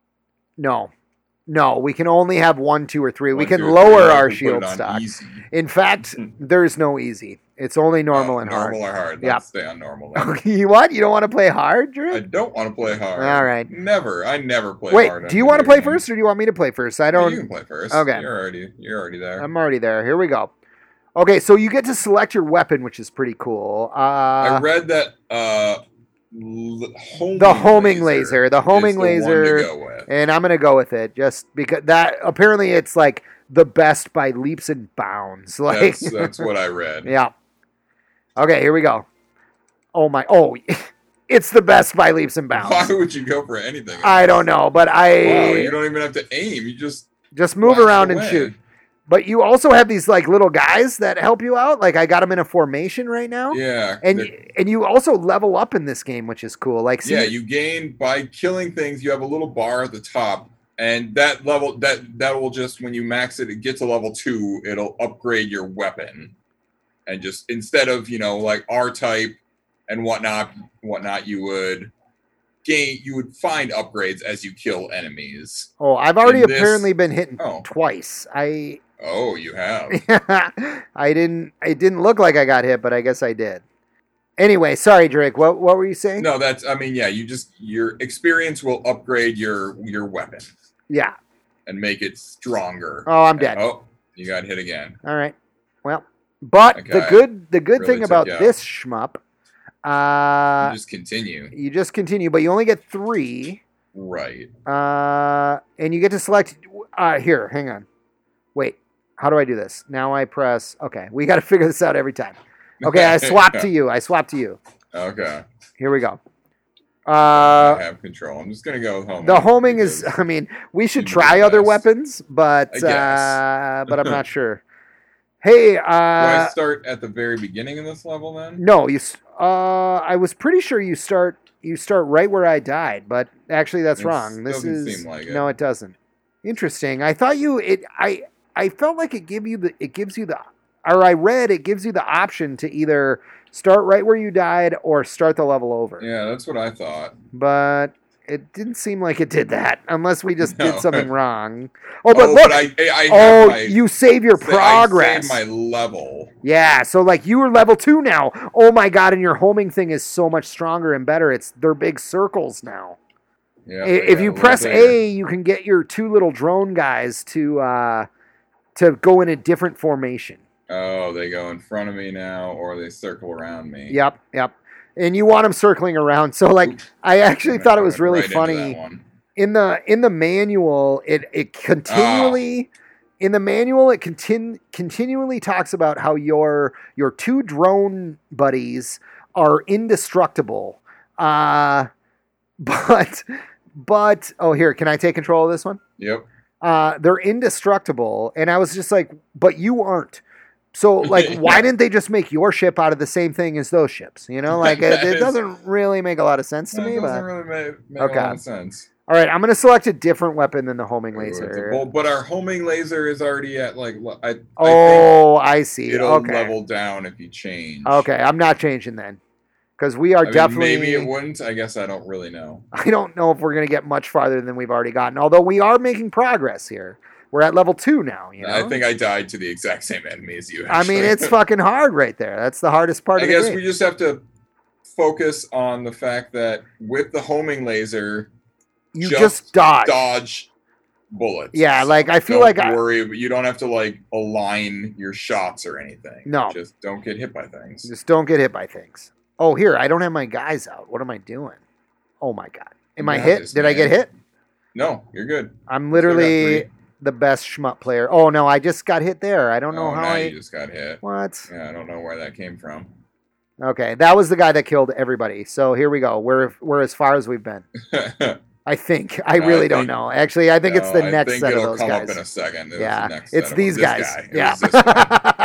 No, no. We can only have one, two, or three. One, we can two, lower three, our we shield can stock. easy. In fact, there's no easy. It's only normal Oh, and hard. normal or hard. Yep. Let's stay on normal. Then. Okay, you what? You don't want to play hard, Drew? I don't want to play hard. All right. Never. I never play Wait, hard. do you on want to video play games. first, or do you want me to play first? I Yeah, don't. You can play first. Okay. You're already. You're already there. I'm already there. Here we go. Okay, so you get to select your weapon, which is pretty cool. Uh, I read that. Uh, l- homing the homing laser. The homing is the laser. One to go with. And I'm gonna go with it just because that apparently it's like the best by leaps and bounds. Like That's, that's what I read. yeah. Okay, here we go. Oh my! Oh, it's the best by leaps and bounds. Why would you go for anything? I don't know, but I Wow, you don't even have to aim. You just just move blast around and away. shoot. But you also have these like little guys that help you out. Like I got them in a formation right now. Yeah. And they're- and you also level up in this game, which is cool. Like see, yeah, you gain by killing things. You have a little bar at the top, and that level that that will just when you max it, it gets to level two. It'll upgrade your weapon, and just instead of you know like R type and whatnot, whatnot, you would gain. You would find upgrades as you kill enemies. oh, I've already in this- apparently been hitting Oh. twice. I Oh, you have. I didn't. It didn't look like I got hit, but I guess I did. Anyway, sorry, Drake. What what were you saying? No, that's. I mean, yeah. You just your experience will upgrade your your weapon Yeah. and make it stronger. Oh, I'm dead. Oh, you got hit again. All right. Well, but That the guy good the good really thing took about you out. this shmup, uh, You just continue. you just continue, but you only get three, Right. uh, and you get to select. Uh, here, hang on. Wait, how do I do this? Now I press. Okay, we got to figure this out every time. Okay, I swap to you. I swap to you. Okay. Here we go. I Uh, have control. I'm just gonna go with homing. the homing is. because- I mean, we should Seems try the other best. weapons, but I guess. uh, but I'm not sure. Hey, Do I uh, start at the very beginning of this level then? no, you. s- Uh, I was pretty sure you start. You start right where I died, but actually that's It wrong. This doesn't is seem like it. no, it doesn't. Interesting. I thought you. It. I. I felt like it give you the. It gives you the. Or I read it gives you the option to either start right where you died or start the level over. Yeah, that's what I thought. But it didn't seem like it did that, unless we just No. did something wrong. Oh, but oh, look. but I, I, I oh, have my, you save your sa- progress. I saved my level. Yeah, so like you were level two now. Oh my god, and your homing thing is so much stronger and better. It's they're big circles now. Yeah. I- they if got you a little press bigger. A, you can get your two little drone guys to uh, to go in a different formation. Oh, they go in front of me now, or they circle around me. Yep, yep. And you want them circling around. So like, I actually thought it was really Right into that funny. one. in the in the manual it it continually in the manual it continu- continually talks about how your your two drone buddies are indestructible uh but but oh here, can I take control of this one? Yep. Uh they're indestructible, and I was just like, but you aren't. So like, why didn't they just make your ship out of the same thing as those ships? You know, like it, That it is- doesn't really make a lot of sense to That me. doesn't But really make, make Okay. a lot of sense. all right, I'm gonna select a different weapon than the homing Ooh, it's a laser. bull- but our homing laser is already at like le- I, I Oh, I see. think it'll Okay. level down if you change. Okay, I'm not changing then, because we are I mean, definitely. maybe it wouldn't. I guess I don't really know. I don't know if we're gonna get much farther than we've already gotten. Although we are making progress here. We're at level two now. You know. I think I died to the exact same enemy as you. I Actually. mean, it's fucking hard right there. That's the hardest part I of the guess game. we just have to focus on the fact that with the homing laser, you just just dodge. dodge bullets. Yeah, like I feel don't like I, worry, but you don't have to like align your shots or anything. No. just don't get hit by things. just don't get hit by things. Oh, here, I don't have my guys out. What am I doing? Oh my god, am I You got hit? this, Did I get man. hit? No, you're good. I'm Still got literally three. the best shmup player. Oh no, I just got hit there. I don't know oh, how now I. you just got hit. What? Yeah, I don't know where that came from. Okay, that was the guy that killed everybody. So here we go. We're we're as far as we've been. I think. I No, I really don't think- know. Actually, I think it's the No, next I think set of it'll those come guys. up in a second. It was Yeah, the next it's set of- these this guys. guy. It Yeah. was this guy.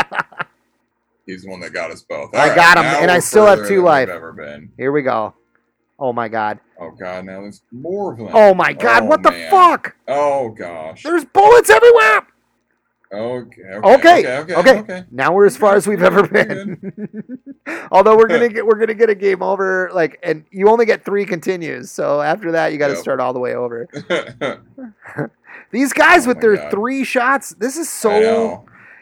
He's the one that got us both. I All got him, now and I we're still have further two than life. we've Ever been. Here we go. Oh my god. Oh god, now there's more of them. Oh my god. Oh, what the man. fuck? Oh gosh. There's bullets everywhere. Okay. Okay. Okay. Okay. Okay. Okay. okay. Now we're as far as we've ever We're been. Although we're gonna get we're gonna get a game over, like, and you only get three continues. So after that, you got to Yep. start all the way over. These guys Oh with my their God. three shots. This is I so. know.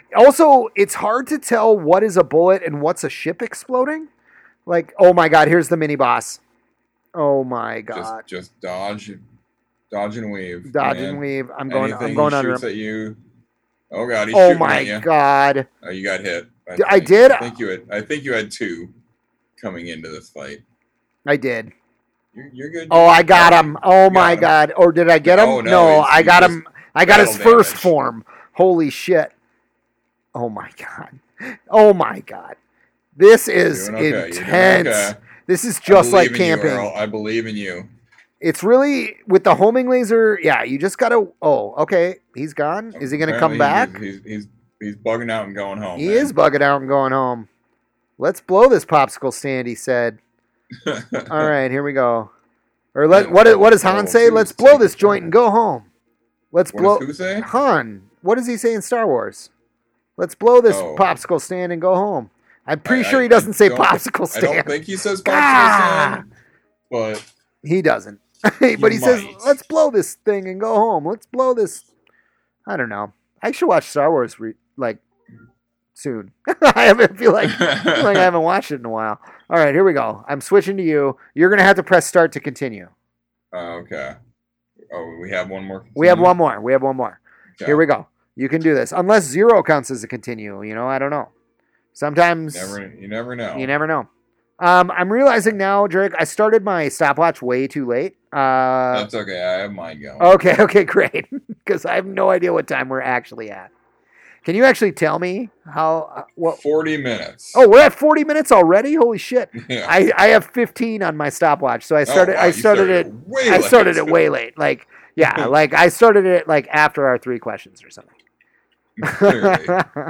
Also, it's hard to tell what is a bullet and what's a ship exploding. Like, oh my god, here's the mini boss. Oh my god. Just, just dodge, dodge and weave. Dodge man. and weave. I'm going. Anything I'm going he under shoots him. at you. Oh god, he's Oh shooting my at you. god. Oh, you got hit. I, I think. did? I think you had. I think you had two coming into this fight. I did. You're, you're good. Oh, I got him. Oh You my got him. god. Or did I get him? Oh, no, no, he's- I he's got just him. I got his battle first damage. form. Holy shit. Oh my god. Oh my god. This is Doing okay, you're doing intense. okay. This is I just like believe in you, camping. Earl. I believe in you. It's really with the homing laser. Yeah, you just gotta. Oh, okay. He's gone. Is he gonna come Apparently back? He's, he's he's he's bugging out and going home. He man. is bugging out and going home. Let's blow this popsicle stand. He said. All right, here we go. Or let Yeah, what let's what does blow Han it. say? Dude, Let's it's blow taking this joint time. and go home. Let's What blow does who say? Han. What does he say in Star Wars? Let's blow this Oh. popsicle stand and go home. I'm pretty I- sure I- he doesn't I say don't- popsicle I stand. don't think he says popsicle Ah! stand, but He doesn't. But he says, might. let's blow this thing and go home. Let's blow this. I don't know. I should watch Star Wars re- like soon. I haven't feel like, feel like I haven't watched it in a while. All right, here we go. I'm switching to you. You're going to have to press start to continue. Oh, okay. Oh, we have one more. We have continue? one more. We have one more. Okay. Here we go. You can do this. Unless zero counts as a continue. You know, I don't know. Sometimes Never, you never know. you never know. Um, I'm realizing now, Drake, I started my stopwatch way too late. Uh, That's okay. I have mine going. okay, okay, great. Because I have no idea what time we're actually at. Can you actually tell me how? Uh, what? Forty minutes. Oh, we're at forty minutes already. Holy shit! yeah. I, I have fifteen on my stopwatch, so I Oh, started. wow, I you started it. way I late. started it way late. Like yeah, like I started it like after our three questions or something. Clearly.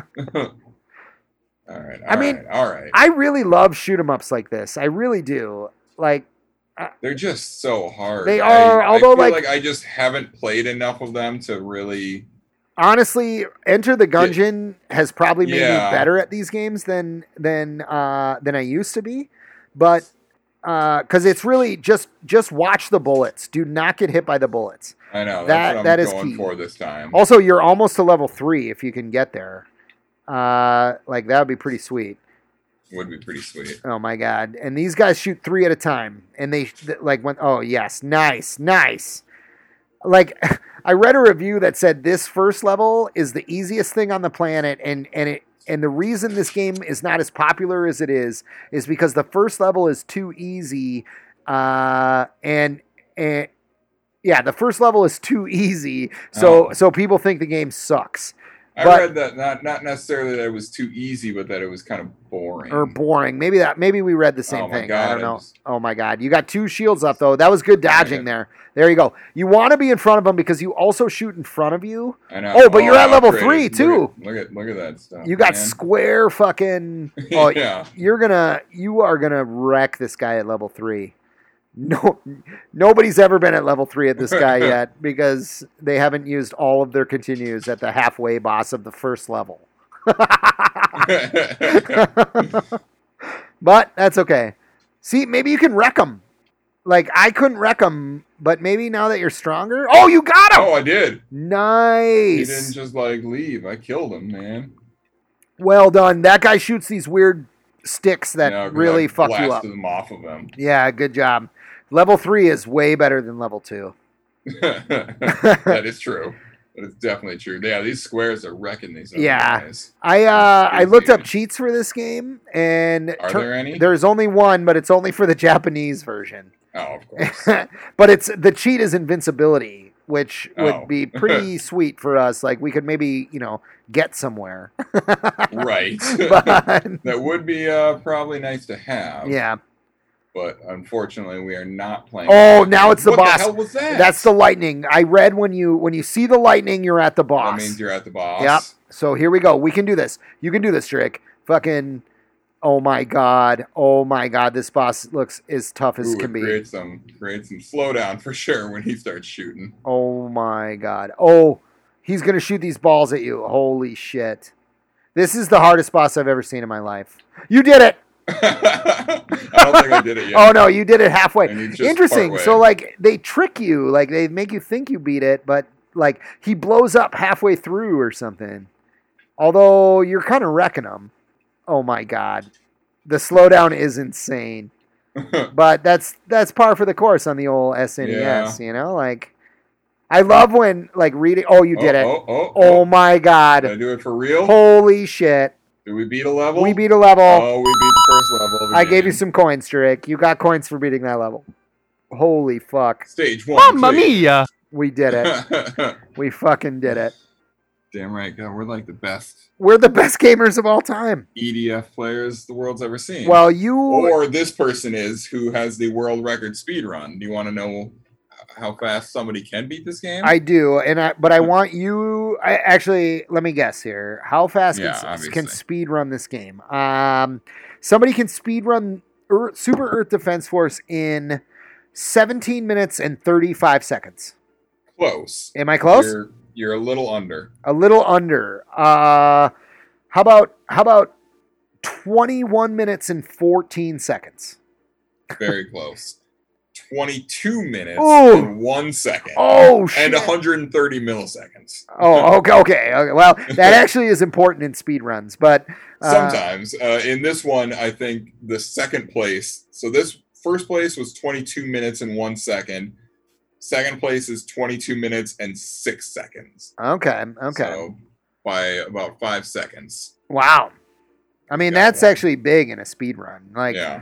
all right. I all mean, right, all right. I really love shoot 'em ups like this. I really do. Like, They're just so hard. They I- are, I although, feel like- like I just haven't played enough of them to really. honestly, Enter the Gungeon has probably made Yeah. me better at these games than than uh, than I used to be. But because it's really just just watch the bullets. Do not get hit by the bullets. I know that's That- what I'm that is going key. for this time. Also, you're almost to level three if you can get there. Uh, like that would be pretty sweet. Would be pretty sweet. Oh my god! And these guys shoot three at a time, and they like went. Oh yes, nice, nice. Like I read a review that said this first level is the easiest thing on the planet, and and it and the reason this game is not as popular as it is is because the first level is too easy, uh, and and yeah, the first level is too easy, so Oh. so people think the game sucks. I But- read that not not necessarily that it was too easy, but that it was kind of boring. Or boring. Maybe that. Maybe we read the same Oh my thing. I God, don't I know. just- Oh my god! You got two shields up though. That was good dodging Yeah. there. There you go. You want to be in front of them because you also shoot in front of you. I know. Oh, but you're at level upgraded. three, Look too. at- Look at look at that stuff. You got man. square fucking. Oh, yeah. you're gonna. You are gonna wreck this guy at level three. No, nobody's ever been at level three at this guy yet because they haven't used all of their continues at the halfway boss of the first level. But that's okay. See, maybe you can wreck them. Like I couldn't wreck them, but maybe now that you're stronger. Oh, you got him! oh, I did. He Nice. didn't just like leave. I killed him, man. Well done. That guy shoots these weird sticks that You know, 'cause really I fuck you up. blasted them off of him. Yeah, good job. Level three is way better than level two. That is true. That is definitely true. Yeah, these squares are wrecking these other Yeah. guys. I uh, I Crazy. looked up cheats for this game, and Are tur- there any? there's only one, but it's only for the Japanese version. Oh, of course. But it's the cheat is invincibility, which would Oh. be pretty sweet for us. Like we could maybe you know get somewhere. Right. But That would be uh, probably nice to have. yeah, But unfortunately, we are not playing. Oh, that now game. it's the what boss. The hell was that? that's the lightning. I read when you when you see the lightning, you're at the That boss. means you're at the boss. Yep. So here we go. We can do this. You can do this, Drake. Fucking. Oh my god. Oh my god. This boss looks as tough as Ooh, can it be. creates some creates some slowdown for sure when he starts shooting. Oh my god. Oh, he's gonna shoot these balls at you. Holy shit. This is the hardest boss I've ever seen in my life. You did it. I don't think I did it yet. Oh no, you did it halfway. And he's just Interesting. partway. So like they trick you, like they make you think you beat it, but like he blows up halfway through or something. Although you're kind of wrecking them. Oh my god, the slowdown is insane. But that's that's par for the course on the old S N E S. Yeah. You know, like I love when like reading. Oh, you did oh, it. Oh, oh, Oh oh. my god. Did I do it for real? Holy shit. Did we beat a level? We beat a level. Oh, we beat the first level. Of the I game. gave you some coins, Drake. You got coins for beating that level. Holy fuck. Stage one. Mamma please. mia! We did it. We fucking did it. Damn right, God, we're like the best We're the best gamers of all time. E D F players the world's ever seen. Well, you or this person is who has the world record speed run. Do you want to know how fast somebody can beat this game? I do, and I but I want you. I actually let me guess here. How fast Yeah, can, obviously. can speed run this game? Um, somebody can speed run Earth, Super Earth Defense Force in seventeen minutes and thirty-five seconds. Close. Am I close? You're, you're a little under. A little under. Uh, how about how about twenty-one minutes and fourteen seconds? Very close. twenty-two minutes Ooh. and one second. Oh shit! And one hundred thirty milliseconds. Oh, okay, okay, okay. Well, that actually is important in speed runs, but uh, Sometimes. Uh, in this one, I think the second place. So this first place was twenty-two minutes and one second. Second place is twenty-two minutes and six seconds. Okay, okay. So by about five seconds. Wow. I mean, Yeah, that's well. actually big in a speed run. Like, Yeah.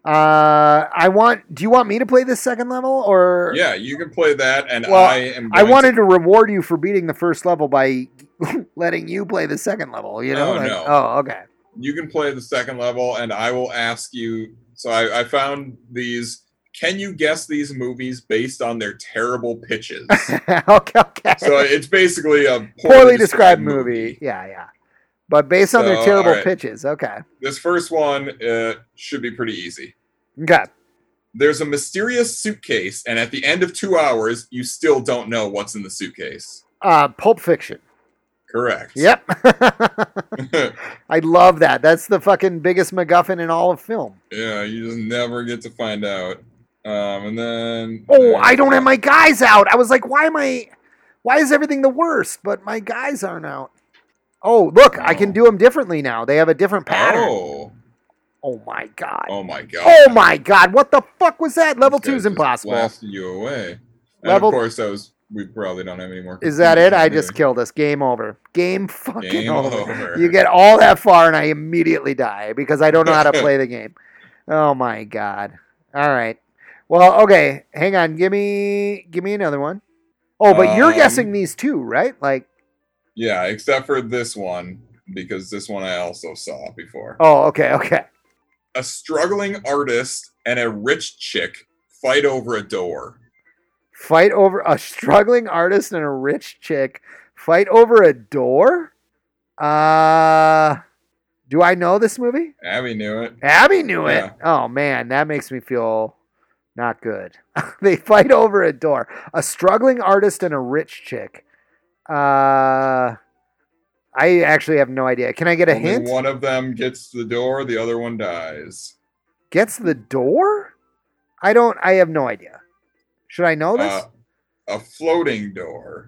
uh, I want. Do you want me to play this second level, or Yeah, you can play that, and Well, I am. I going wanted to. to reward you for beating the first level by letting you play the second level. You know? Oh, like, no. oh, okay. You can play the second level, and I will ask you. So I, I found these. Can you guess these movies based on their terrible pitches? okay, okay. So it's basically a poorly, Poorly described movie. Yeah, yeah. But based on their So, terrible all right. pitches. Okay. This first one uh, should be pretty easy. Okay. There's a mysterious suitcase, and at the end of two hours, you still don't know what's in the suitcase. Uh, Pulp Fiction. Correct. Yep. I love that. That's the fucking biggest MacGuffin in all of film. Yeah, you just never get to find out. Um, and then Oh, I don't have my guys out. I was like, why am I? Why is everything the worst? But my guys aren't out. Oh, look, I can Oh. do them differently now. They have a different pattern. Oh, Oh my god. oh my god. Oh my god. What the fuck was that? Level This two guy is just impossible. Blasted you away. Level- And of course, that was. We probably don't have any more. Is that it? I computers just killed us. Game over. Game fucking Game over. over. You get all that far and I immediately die because I don't know how to play the game. Oh my god. All right. Well, okay. Hang on. Give me give me another one. Oh, but you're Um, guessing these two, right? Like, Yeah, except for this one because this one I also saw before. oh, okay, okay. A struggling artist and a rich chick fight over a door. Fight over a struggling artist and a rich chick. Fight over a door? Uh do I know this movie? Abby knew it. Abby knew it. Yeah. Oh man, that makes me feel not good. They fight over a door. A struggling artist and a rich chick. Uh I actually have no idea. Can I get a Only hint? one of them gets the door, the other one dies. Gets the door? I don't I have no idea. Should I know this? Uh, a floating door.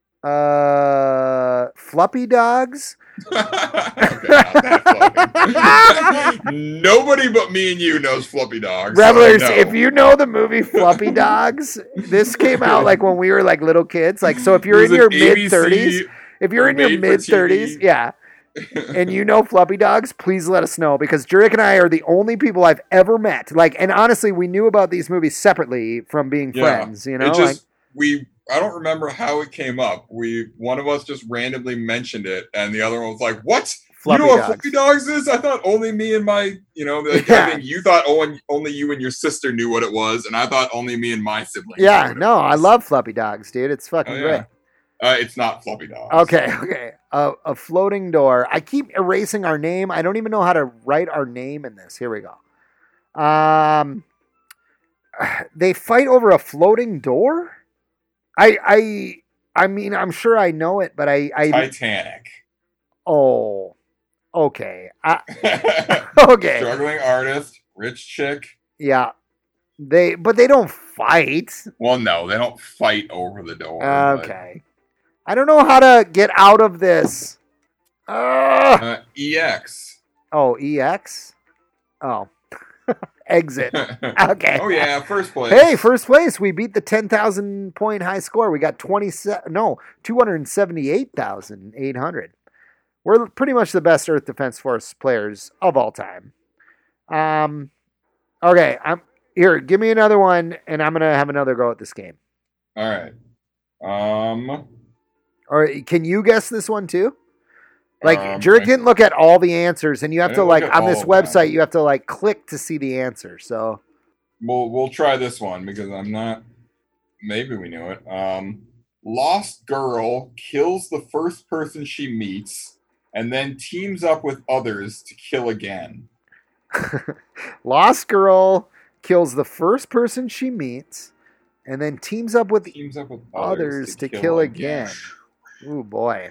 Uh, Fluppy Dogs? Okay, not that floating. Nobody but me and you knows Fluppy Dogs. so Revelers, no. if you know the movie Fluffy Dogs, this came out like when we were like little kids. Like, so if you're It was in your an A B mid thirties, C if you're in your made for mid thirties, T V. yeah, and you know Fluffy Dogs, please let us know because Jurek and I are the only people I've ever met. Like, and honestly, we knew about these movies separately from being Yeah. friends. You know, it like, just we I don't remember how it came up. We one of us just randomly mentioned it, and the other one was like, "What? Fluffy you know Dogs. what Fluffy Dogs is? I thought only me and my, you know, like, Yeah. I think you thought only only you and your sister knew what it was, and I thought only me and my siblings. Yeah, knew what it no, I was. love Fluffy Dogs, dude. It's fucking Oh, great. yeah. Uh, it's not Fluffy Dogs. Okay, okay. Uh, a floating door. I keep erasing our name. I don't even know how to write our name in this. Here we go. Um, they fight over a floating door. I, I, I mean, I'm sure I know it, but I, I. Titanic. Oh, okay. I, okay. Struggling artist, rich chick. Yeah. They, but they don't fight. Well, no, they don't fight over the door. but- Okay. I don't know how to get out of this. Uh, Uh, E X. oh, E X? Oh. Exit. Okay. Oh yeah, first place. Hey, first place. We beat the ten thousand point high score. We got twenty-seven, no, two hundred seventy-eight thousand eight hundred. We're pretty much the best Earth Defense Force players of all time. Um, okay, I'm here. Give me another one, and I'm gonna have another go at this game. All right. Um. Or can you guess this one too? Like, Um, Jurek I- didn't look at all the answers, and you have I to didn't like look at on this all of them. website, you have to like click to see the answer. So, We'll we'll try this one because I'm not. Maybe we knew it. Um, lost girl kills the first person she meets, and then teams up with others to kill again. Lost girl kills the first person she meets, and then teams up with Teams up with others, others, to, kill, again. Ooh boy.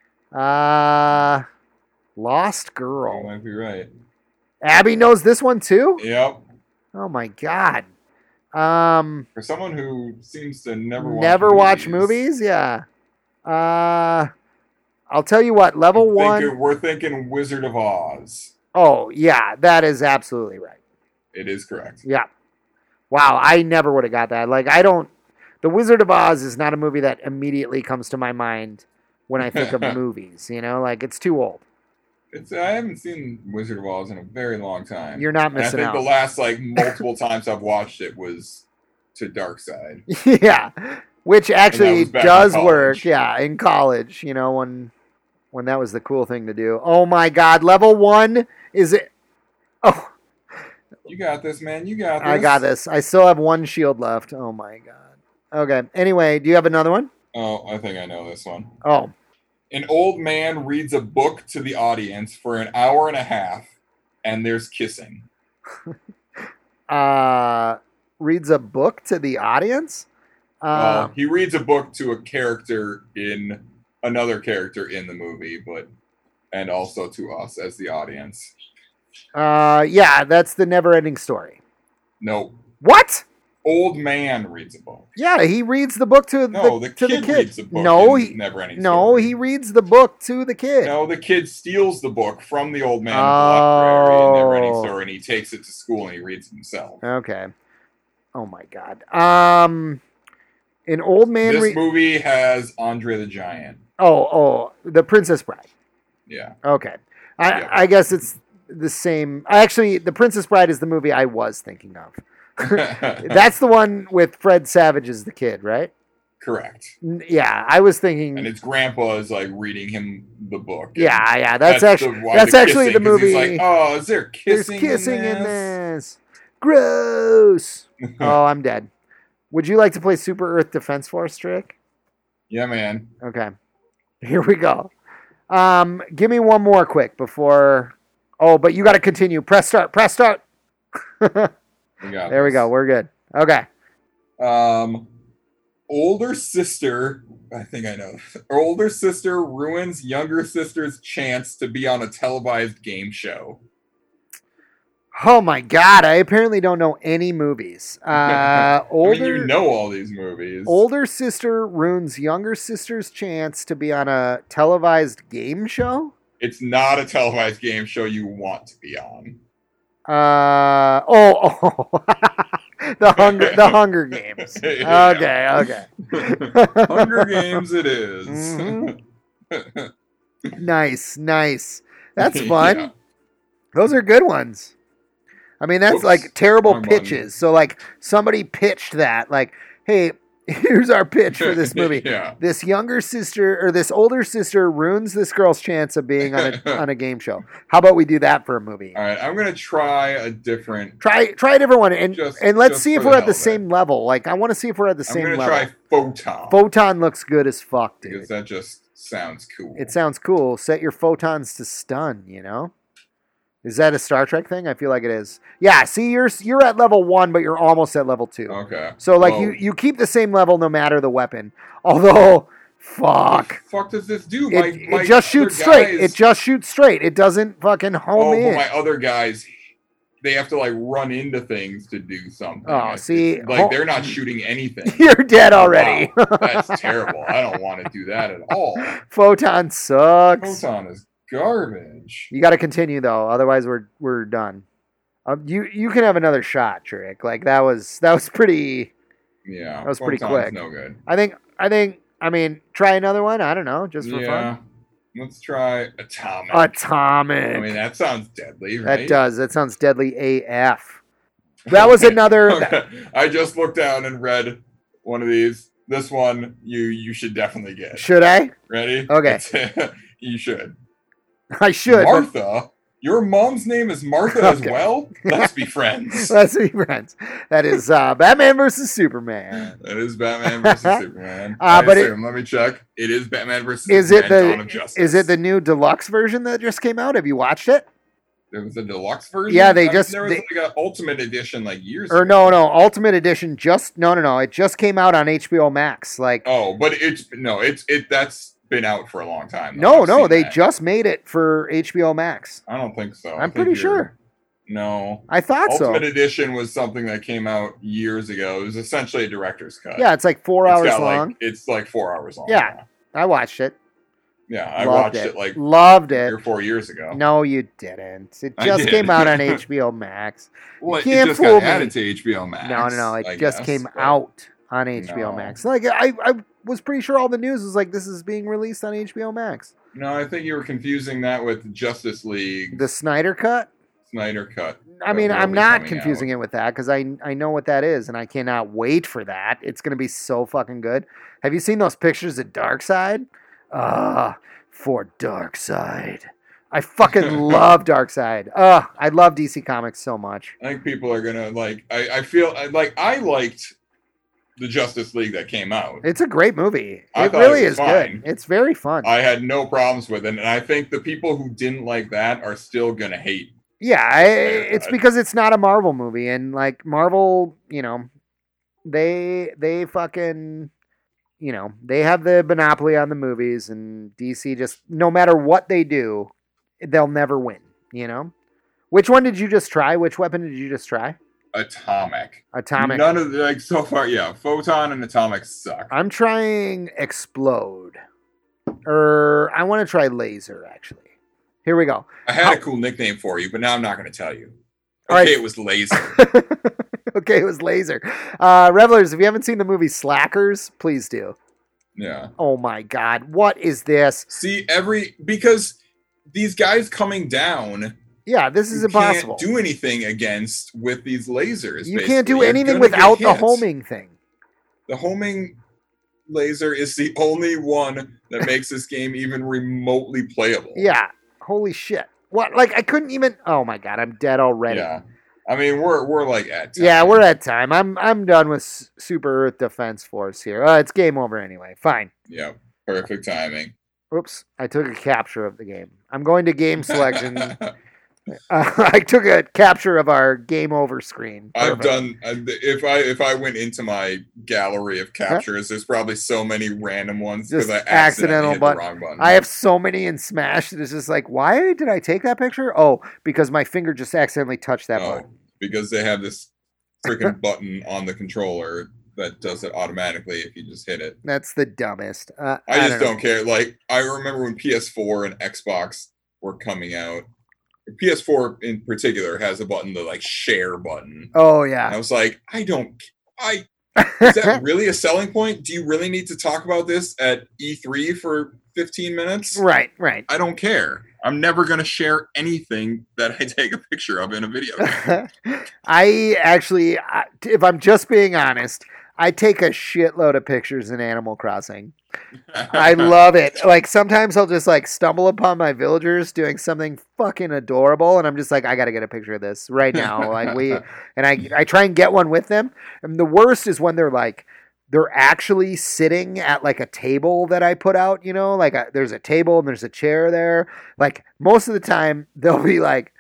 Uh, Lost You girl. might be right. Abby knows this one too. Yep. Oh my god. Um, For someone who seems to never watch never movies, watch movies. Yeah. Uh, I'll tell you what. Level I'm one. thinking- we're thinking Wizard of Oz. Oh yeah, that is absolutely right. It is correct. Yeah. Wow, I never would have got that. Like, I don't. The Wizard of Oz is not a movie that immediately comes to my mind when I think of movies. You know, like it's too old. It's I haven't seen Wizard of Oz in a very long time. You're not And I missing think out. the last like multiple times I've watched it was to Dark Side. Yeah, which actually was back in does college. work. Yeah, in college, you know, when when that was the cool thing to do. Oh my God, level one is it? Oh, You got this, man. You got this. I got this. I still have one shield left. Oh my God. Okay. Anyway, do you have another one? Oh, I think I know this one. Oh, An old man reads a book to the audience for an hour and a half, and there's kissing. uh, reads a book to the audience. Uh, Uh, he reads a book to a character in another character in the movie, but and also to us as the audience. uh, yeah, that's the never-ending story. Nope. What? Old man reads a book. Yeah, he reads the book to No, the, the to kid the kid. reads the book. no, in he Neverending no, Story. he reads the book to the kid. No, the kid steals the book from the old man in the library in Neverending Oh. Story, and he takes it to school and he reads it himself. Okay. Oh my God. Um, an old man. This Re- movie has Andre the Giant. oh, oh, The Princess Bride. Yeah. Okay. I, Yeah. I guess it's the same. I actually, The Princess Bride is the movie I was thinking of. That's the one with Fred Savage as the kid, right? Correct. N- Yeah, I was thinking. And his grandpa is like reading him the book. Yeah, yeah. That's, the- actually why that's the actually the kissing, 'cause movie. He's like, oh, is there There's kissing? kissing in in this? this. Gross. Oh, I'm dead. Would you like to play Super Earth Defense Force, Trick? Yeah, man. Okay. Here we go. Um, give me one more quick before. Oh, but you got to continue. Press start. Press start. We got There we this. go. We're good. Okay. Um, older sister, I think I know. Older sister ruins younger sister's chance to be on a televised game show. Oh my God! I apparently don't know any movies. Uh, older, I mean, you know all these movies. older sister ruins younger sister's chance to be on a televised game show. It's not a televised game show you want to be on. Uh oh, oh. the hunger the Hunger Games. Yeah. Okay, okay. Hunger Games it is. Mhm. Nice, nice. That's fun. Yeah. Those are good ones. I mean, that's Oops, like terrible wrong button. pitches. So like somebody pitched that, like, hey, here's our pitch for this movie. Yeah. This younger sister or this older sister ruins this girl's chance of being on a on a game show. How about we do that for a movie? All right, I'm gonna try a different. Try try a different one and Just- and let's just see for if the we're at hell the of it. same level. Like I want to see if we're at the I'm same gonna level. try Photon. Photon looks good as fuck, dude. because that just sounds cool. It sounds cool. Set your photons to stun, you know? Is that a Star Trek thing? I feel like it is. Yeah, see, you're you're at level one, but you're almost at level two. Okay. So, like, Well, you, you keep the same level no matter the weapon. Although, fuck. What the fuck does this do? It, My, it my just shoots other straight. guys- It just shoots straight. It doesn't fucking home Oh, in. but my other guys, they have to like run into things to do something. Oh, It's- see, it's like ho- they're not shooting anything. You're dead already. Wow, that's terrible. I don't want to do that at all. Photon sucks. Photon is garbage. You got to continue though, otherwise we're we're done. Um, you you can have another shot, Trick. Like that was that was pretty. Yeah, that was pretty Photon's quick. No good. I think I think I mean try another one. I don't know, just for Yeah, fun. let's try atomic. Atomic. I mean, that sounds deadly, right? That does. That sounds deadly A F. That was another. Okay. I just looked down and read one of these. This one you you should definitely get. Should I? Ready? Okay. It's- you should. I should. but- Martha. Your mom's name is Martha as Okay. well? Let's be friends. Let's be friends. That is uh, Batman versus Superman. That is Batman versus Superman. Uh, I but it- assume. Let me check. It is Batman versus Is it Superman, Dawn of the Justice. is it the new deluxe version that just came out? Have you watched it? There was a deluxe version? Yeah, they I mean, just- there was they- like an ultimate edition like years Or ago. no, no, Ultimate Edition. Just no, no, no. It just came out on H B O Max. Like Oh, but it's no, it's it that's been out for a long time. though. no, I've no, seen they that. just made it for H B O Max. I don't think so. I I'm think pretty you're- sure. No. I thought Ultimate so. Edition was something that came out years ago. It was essentially a director's cut. Yeah, it's like four It's hours got, long. Like, it's like four hours long. Yeah. I watched it. Yeah, I Loved watched it, like Loved three it. or four years ago. No, you didn't. It I just did. came out on H B O Max. Well, You can't it just fool got me. added to H B O Max. No, no, no. It I just guess, came but- out on H B O No. Max. Like I, I was pretty sure all the news was like this is being released on H B O Max. No, I think you were confusing that with Justice League The Snyder Cut. Snyder Cut. I mean, that will I'm be not coming confusing out. it with that because I I know what that is and I cannot wait for that. It's gonna be so fucking good. Have you seen those pictures of Darkseid? Ah, for Darkseid. I fucking love Darkseid. Ugh, I love D C Comics so much. I think people are gonna like. I, I feel I- like I liked the Justice League that came out. It's a great movie. I It thought really it was is fine. good. It's very fun. I had no problems with it, and I think the people who didn't like that are still gonna hate. Yeah, I, Snyder it's Cut. because it's not a Marvel movie, and like Marvel, you know, they they fucking, you know, they have the monopoly on the movies, and D C just no matter what they do, they'll never win. You know, which one did you just try? Which weapon did you just try? Atomic. Atomic. None of the, like so far. Yeah, Photon and Atomic suck. I'm trying explode, or I want to try laser. Actually, here we go. I had How- a cool nickname for you, but now I'm not going to tell you. All Okay, right. it was Laser. Okay, it was laser. Uh, Revelers, if you haven't seen the movie Slackers, please do. Yeah. Oh my God, what is this? See, every because these guys coming down, Yeah, this is you impossible. can't do anything against with these lasers. You can't do basically. You're anything gonna without get the hit. homing thing. The homing laser is the only one that makes this game even remotely playable. Yeah, holy shit. What? Like I couldn't even. Oh my God, I'm dead already. Yeah. I mean, we're we're like at time. Yeah, we're at time. I'm I'm done with S- Super Earth Defense Force here. Uh, it's game over anyway. Fine. Yeah. Perfect timing. Oops, I took a capture of the game. I'm going to game selection. uh, I took a capture of our game over screen. I've Perfect. done uh, if I if I went into my gallery of captures, there's probably so many random ones because Just I accidentally accidental hit button. the wrong button. I have so many in Smash that it's just like, why did I take that picture? Oh, because my finger just accidentally touched that Oh, button. because they have this freaking button on the controller that does it automatically if you just hit it. That's the dumbest. Uh, I just don't don't, know. care. Like I remember when P S four and Xbox were coming out. P S four in particular has a button, the like share button. Oh And I yeah. was like, I don't. I is that really a selling point? Do you really need to talk about this at E three for fifteen minutes? right, right. I don't care. I'm never gonna share anything that I take a picture of in a video game. I actually, I- if I'm just being honest, I take a shitload of pictures in Animal Crossing. I love it. Like sometimes I'll just like stumble upon my villagers doing something fucking adorable, and I'm just like, I gotta get a picture of this right now. Like we, and I, I try and get one with them. And the worst is when they're like, they're actually sitting at like a table that I put out. You know, like a, there's a table and there's a chair there. Like most of the time they'll be like.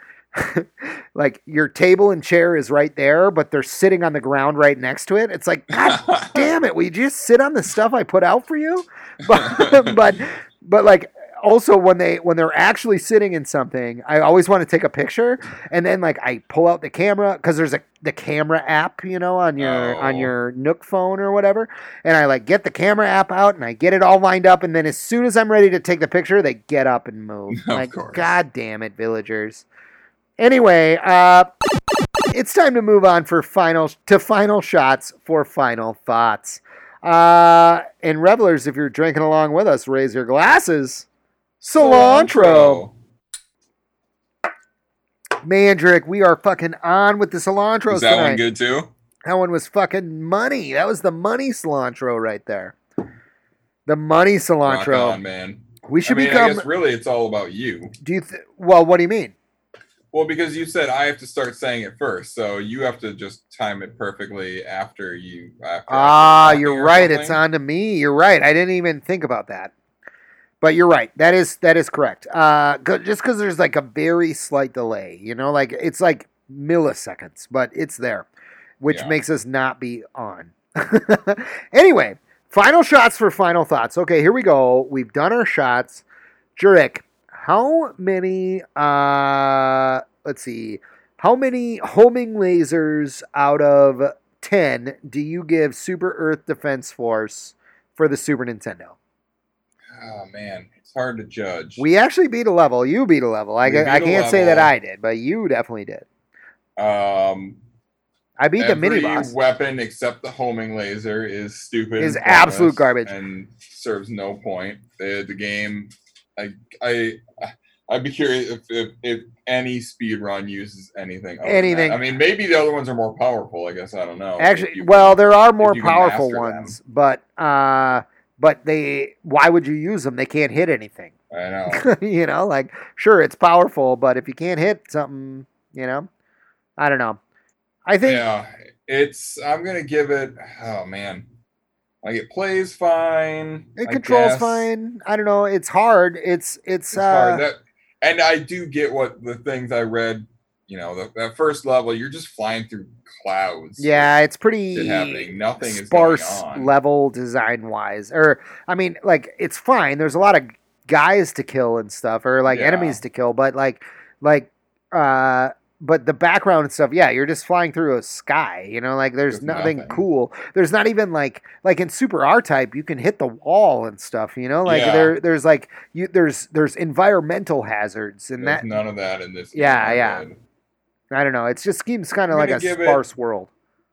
Like your table and chair is right there, but they're sitting on the ground right next to it. It's like, God damn it, will you just sit on the stuff I put out for you? But but but like also when they when they're actually sitting in something, I always want to take a picture, and then like I pull out the camera because there's a the camera app, you know, on your Oh. on your Nook phone or whatever, and I like get the camera app out and I get it all lined up, and then as soon as I'm ready to take the picture, they get up and move. Of like, course. God damn it, villagers. Anyway, uh, it's time to move on for final to final shots for final thoughts. Uh, and revelers, if you're drinking along with us, raise your glasses. Cilantro. Mandrick, we are fucking on with the cilantro Is that tonight. one good too? That one was fucking money. That was the money cilantro right there. The money Rock cilantro. on, man. We should I mean, become. I guess really it's all about you. Do you? Th- well, what do you mean? Well, because you said I have to start saying it first, so you have to just time it perfectly after you. After Ah, I start you're talking or right. It's something. on to me. You're right. I didn't even think about that. But you're right. That is that is correct. Uh, go- just because there's like a very slight delay, you know, like it's like milliseconds, but it's there, which Yeah. makes us not be on. Anyway, final shots for final thoughts. Okay, here we go. We've done our shots. Jurek, how many? Uh, let's see. How many homing lasers out of ten do you give Super Earth Defense Force for the Super Nintendo? Oh man, it's hard to judge. We actually beat a level. You beat a level. I, We beat I a can't say that level. I did, but you definitely did. um, I beat the every mini boss. weapon except the homing laser is stupid. Is and absolute pointless garbage. and serves no point. The, the game, I I I'd be curious if, if, if any speed run uses anything. other than Anything. that. I mean, maybe the other ones are more powerful. I guess I don't know. If Actually, you well, can- there are more you can powerful master ones, but uh, but they. Why would you use them? They can't hit anything. I know. You know, like sure, it's powerful, but if you can't hit something, you know, I don't know. I think Yeah, it's. I'm gonna give it. Oh man, like it plays fine. it I controls guess. fine. I don't know. It's hard. It's it's, It's uh, hard. That, and I do get what the things I read. You know, the, that first level, you're just flying through clouds. yeah, it's Shit pretty happening. Nothing is sparse going on. level design wise. Or I mean, like it's fine. There's a lot of guys to kill and stuff, or like Yeah. enemies to kill, but like like uh but the background and stuff, yeah, you're just flying through a sky, you know, like there's There's nothing, nothing. cool. There's not even like like in Super R Type, you can hit the wall and stuff, you know, like Yeah. there there's like you there's there's environmental hazards and There's that none of that in this. Yeah, game, I yeah. read. I don't know. It just seems kind of I'm like gonna a give it- sparse world.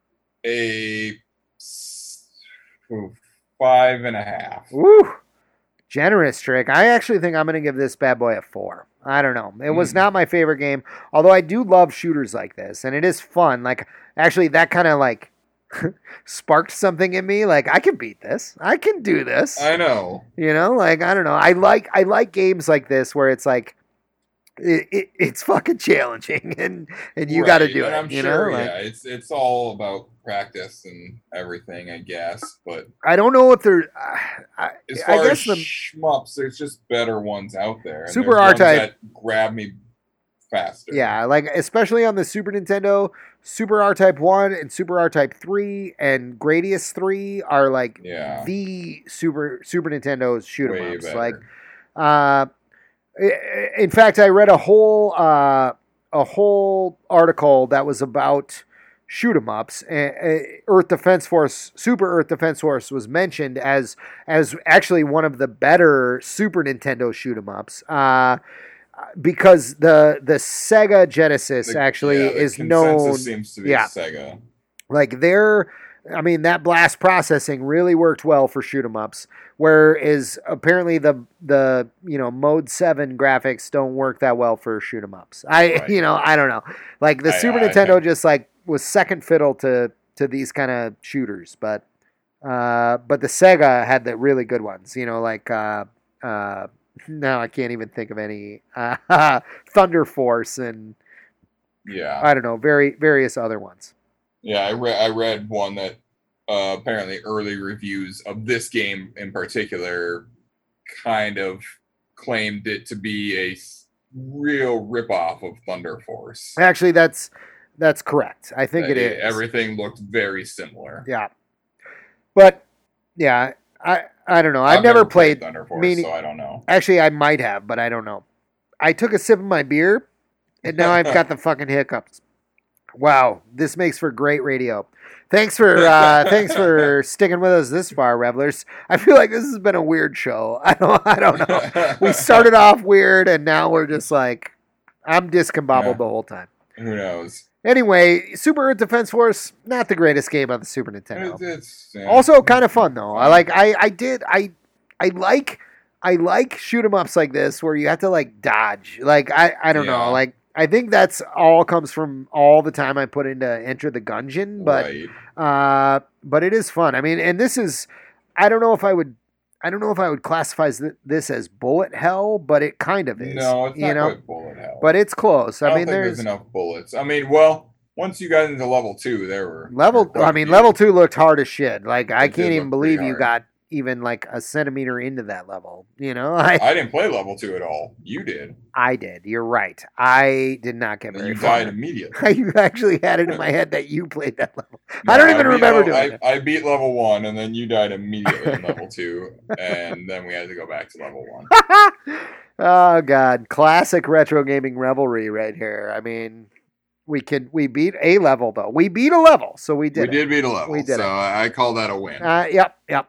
A s- ooh, five and a half. Woo! Generous trick. I actually think I'm going to give this bad boy a four. I don't know. It was Mm. not my favorite game, although I do love shooters like this, and it is fun. Like, actually, that kind of like sparked something in me. Like, I can beat this. I can do this. I know. You know, like I don't know. I like I like games like this where it's like it, it it's fucking challenging, and and you got to Right, do and it. I'm you sure, know, like, yeah, it's it's all about practice and everything, I guess. But I don't know if there. Uh, I, as I far guess as the shmups, there's just better ones out there. And Super there's ones R-Type- that grab me faster. Yeah, like especially on the Super Nintendo, Super R Type one and Super R Type three and Gradius three are like Yeah. the Super Super Nintendo's shoot 'em Way ups. better. Like, uh, i- in fact, I read a whole uh, a whole article that was about shoot 'em ups. Earth Defense Force, Super Earth Defense Force was mentioned as as actually one of the better Super Nintendo shoot 'em ups. Uh, because the the Sega Genesis The- actually yeah, the is consensus known, seems to be yeah. Sega. like their, I mean that blast processing really worked well for shoot 'em ups, whereas apparently the the you know mode seven graphics don't work that well for shoot 'em ups. I Right. you know I don't know, like the I- Super I Nintendo think- just like was second fiddle to to these kind of shooters, but uh, but the Sega had the really good ones, you know, like uh, uh, now I can't even think of any uh, Thunder Force and Yeah. I don't know, very various other ones. Yeah, I read I read one that uh, apparently early reviews of this game in particular kind of claimed it to be a s- real ripoff of Thunder Force. Actually, that's that's correct. I think it Uh, is. Everything looked very similar. Yeah, but yeah, I I don't know. I've, I've never, never played, played Thunder Force, meaning, so I don't know. Actually, I might have, but I don't know. I took a sip of my beer, and now I've got the fucking hiccups. Wow, this makes for great radio. Thanks for uh, thanks for sticking with us this far, Revelers. I feel like this has been a weird show. I don't I don't know. We started off weird, and now we're just like, I'm discombobbled yeah. the whole time. Who knows? Anyway, Super Earth Defense Force, not the greatest game on the Super Nintendo. It's, yeah. Also kind of fun though. I like I I did I I like I like shoot 'em ups like this where you have to like dodge. Like I I don't yeah. know like. I think that's all comes from all the time I put into Enter the Gungeon, but right. uh, but it is fun. I mean, and this is, I don't know if I would, I don't know if I would classify this as bullet hell, but it kind of is. No, it's not you know? quite bullet hell, but it's close. I, I don't mean, think there's, there's enough bullets. I mean, well, once you got into level two, there were level. There were I mean, level two looked hard as shit. Like I it can't even believe you got even like a centimeter into that level. You know, I, I didn't play level two at all. You did. I did. You're right. I did not get very You far. died immediately. You actually had it in my head that you played that level. No, I don't even I remember level, doing I, it. I beat level one, and then you died immediately in level two, and then we had to go back to level one. Oh God, classic retro gaming revelry right here. I mean, we could we beat a level though. We beat a level, so we did. We it. did beat a level. We did so it. I call that a win. Uh, yep, yep.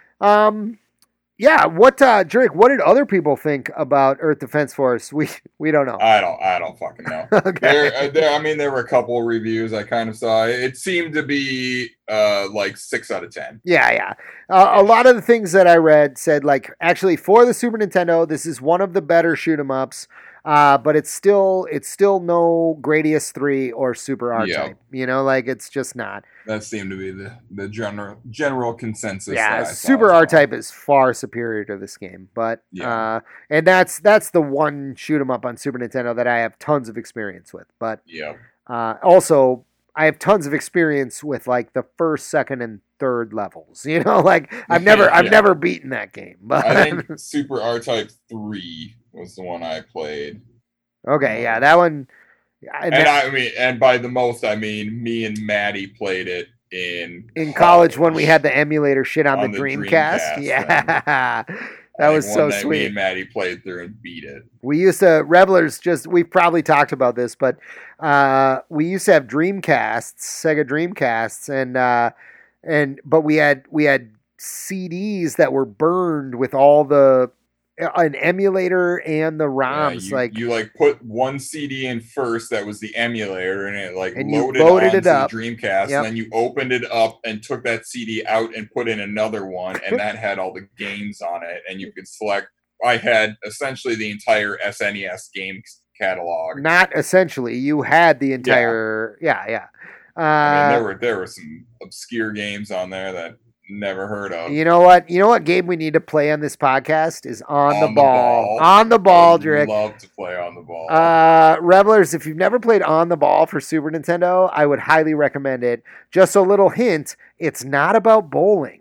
Um. Yeah, what, uh, Drake, what did other people think about Earth Defense Force? We we don't know. I don't I don't fucking know. Okay. There, uh, there, I mean, there were a couple of reviews I kind of saw. It seemed to be uh, like six out of ten. Yeah, yeah. Uh, a lot of the things that I read said, like, actually, for the Super Nintendo, this is one of the better shoot-'em-ups. Uh, but it's still it's still no Gradius three or Super R-Type. Yeah. You know, like it's just not. That seemed to be the, the general general consensus. Yeah, Super R-Type is far superior to this game. But yeah. uh, and that's that's the one shoot 'em up on Super Nintendo that I have tons of experience with. But yeah. uh, also I have tons of experience with like the first, second, and third levels. You know, like I've never yeah. I've never beaten that game. But I think Super R-Type three was the one I played. Okay, yeah, that one. And that, I mean, and by the most, I mean me and Maddie played it in in college, college when we had the emulator shit on, on the, the Dreamcast. Dreamcast yeah, that was so sweet. Me and Maddie played through and beat it. We used to Revelers. Just we've probably talked about this, but uh, we used to have Dreamcasts, Sega Dreamcasts, and uh, and but we had we had C Ds that were burned with all the. An emulator and the ROMs. Yeah, you, like you like put one C D in first that was the emulator and it like and loaded, you loaded onto it up. the Dreamcast yep. and then you opened it up and took that C D out and put in another one and that had all the games on it and you could select. I had essentially the entire S N E S game catalog. Not essentially, you had the entire yeah yeah. yeah. Uh, I mean there were there were some obscure games on there that never heard of. You know what? You know what game we need to play on this podcast is On, on the, the Ball. Ball. On the Ball, I Drake. love to play On the Ball. Uh, Revelers, if you've never played On the Ball for Super Nintendo, I would highly recommend it. Just a little hint, it's not about bowling.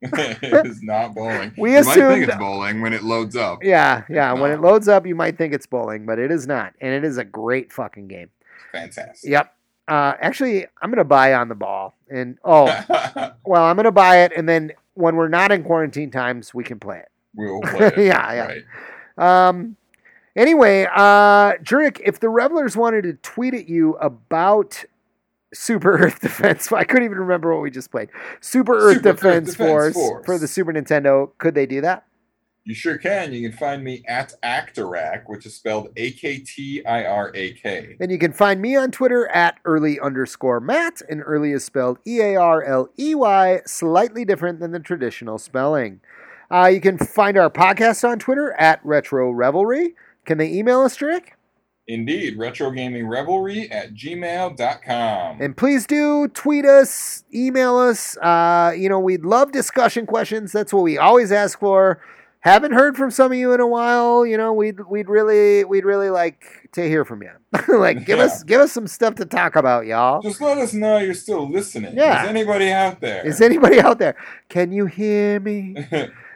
It's not bowling. We you assumed, might think it's bowling when it loads up. Yeah, yeah. When it loads up, you might think it's bowling, but it is not. And it is a great fucking game. Fantastic. Yep. Uh, actually, I'm going to buy On the Ball. And, oh, well, I'm going to buy it, and then when we're not in quarantine times, we can play it. We'll play it. yeah, yeah. Right. Um, anyway, uh, Jurek, if the Revelers wanted to tweet at you about Super Earth Defense, I couldn't even remember what we just played. Super Earth, Super Defense, Earth Defense Force, Force for the Super Nintendo, could they do that? You sure can. You can find me at Actorak, which is spelled A K T I R A K. And you can find me on Twitter at early underscore Matt, and early is spelled E A R L E Y, slightly different than the traditional spelling. Uh, you can find our podcast on Twitter at Retro Revelry. Can they email us, Drake? Indeed, retro gaming revelry at gmail dot com. And please do tweet us, email us. Uh, you know, we'd love discussion questions. That's what we always ask for. Haven't heard from some of you in a while. You know, we'd we'd really we'd really like to hear from you. like, give yeah. us give us some stuff to talk about, y'all. Just let us know you're still listening. Yeah. Is anybody out there? Is anybody out there? Can you hear me? uh,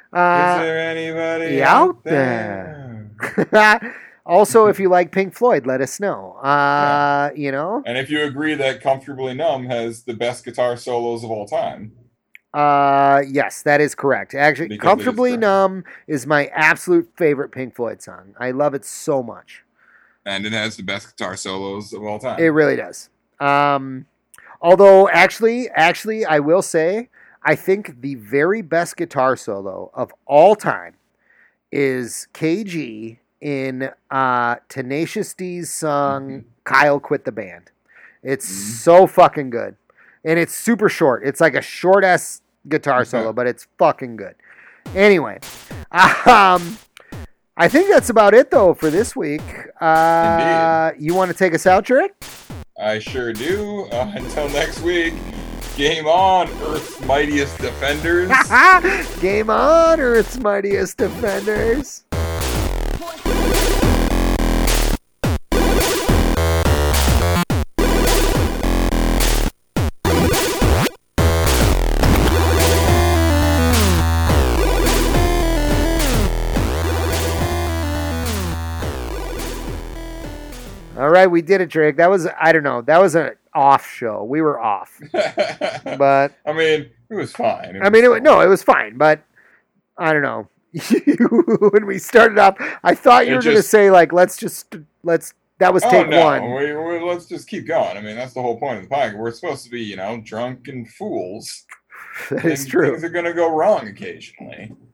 Is there anybody out, out there? there? Also, if you like Pink Floyd, let us know. Uh, yeah. You know, and if you agree that Comfortably Numb has the best guitar solos of all time. Uh, yes, that is correct. Actually, Because it is Comfortably correct. Numb is my absolute favorite Pink Floyd song. I love it so much. And it has the best guitar solos of all time. It really does. Um, although, actually, actually, I will say, I think the very best guitar solo of all time is K G in uh, Tenacious D's song Mhm. Kyle Quit the Band. It's Mhm. so fucking good. And it's super short. It's like a short-ass guitar Okay. solo, but it's fucking good. Anyway, um, I think that's about it, though, for this week. Uh, you want to take us out, Jurek? I sure do. Uh, until next week, game on, Earth's mightiest defenders. Game on, Earth's mightiest defenders. All right, we did it, Drake. That was, I don't know, that was an off show. We were off. But, I mean, it was fine. It I mean, it, was wa- no, it was fine, but I don't know. When we started off, I thought you It were going to just- say, like, let's just, let's, that was Oh take no! one. We, we, let's just keep going. I mean, that's the whole point of the podcast. We're supposed to be, you know, drunken fools. That is And true. Things are going to go wrong occasionally.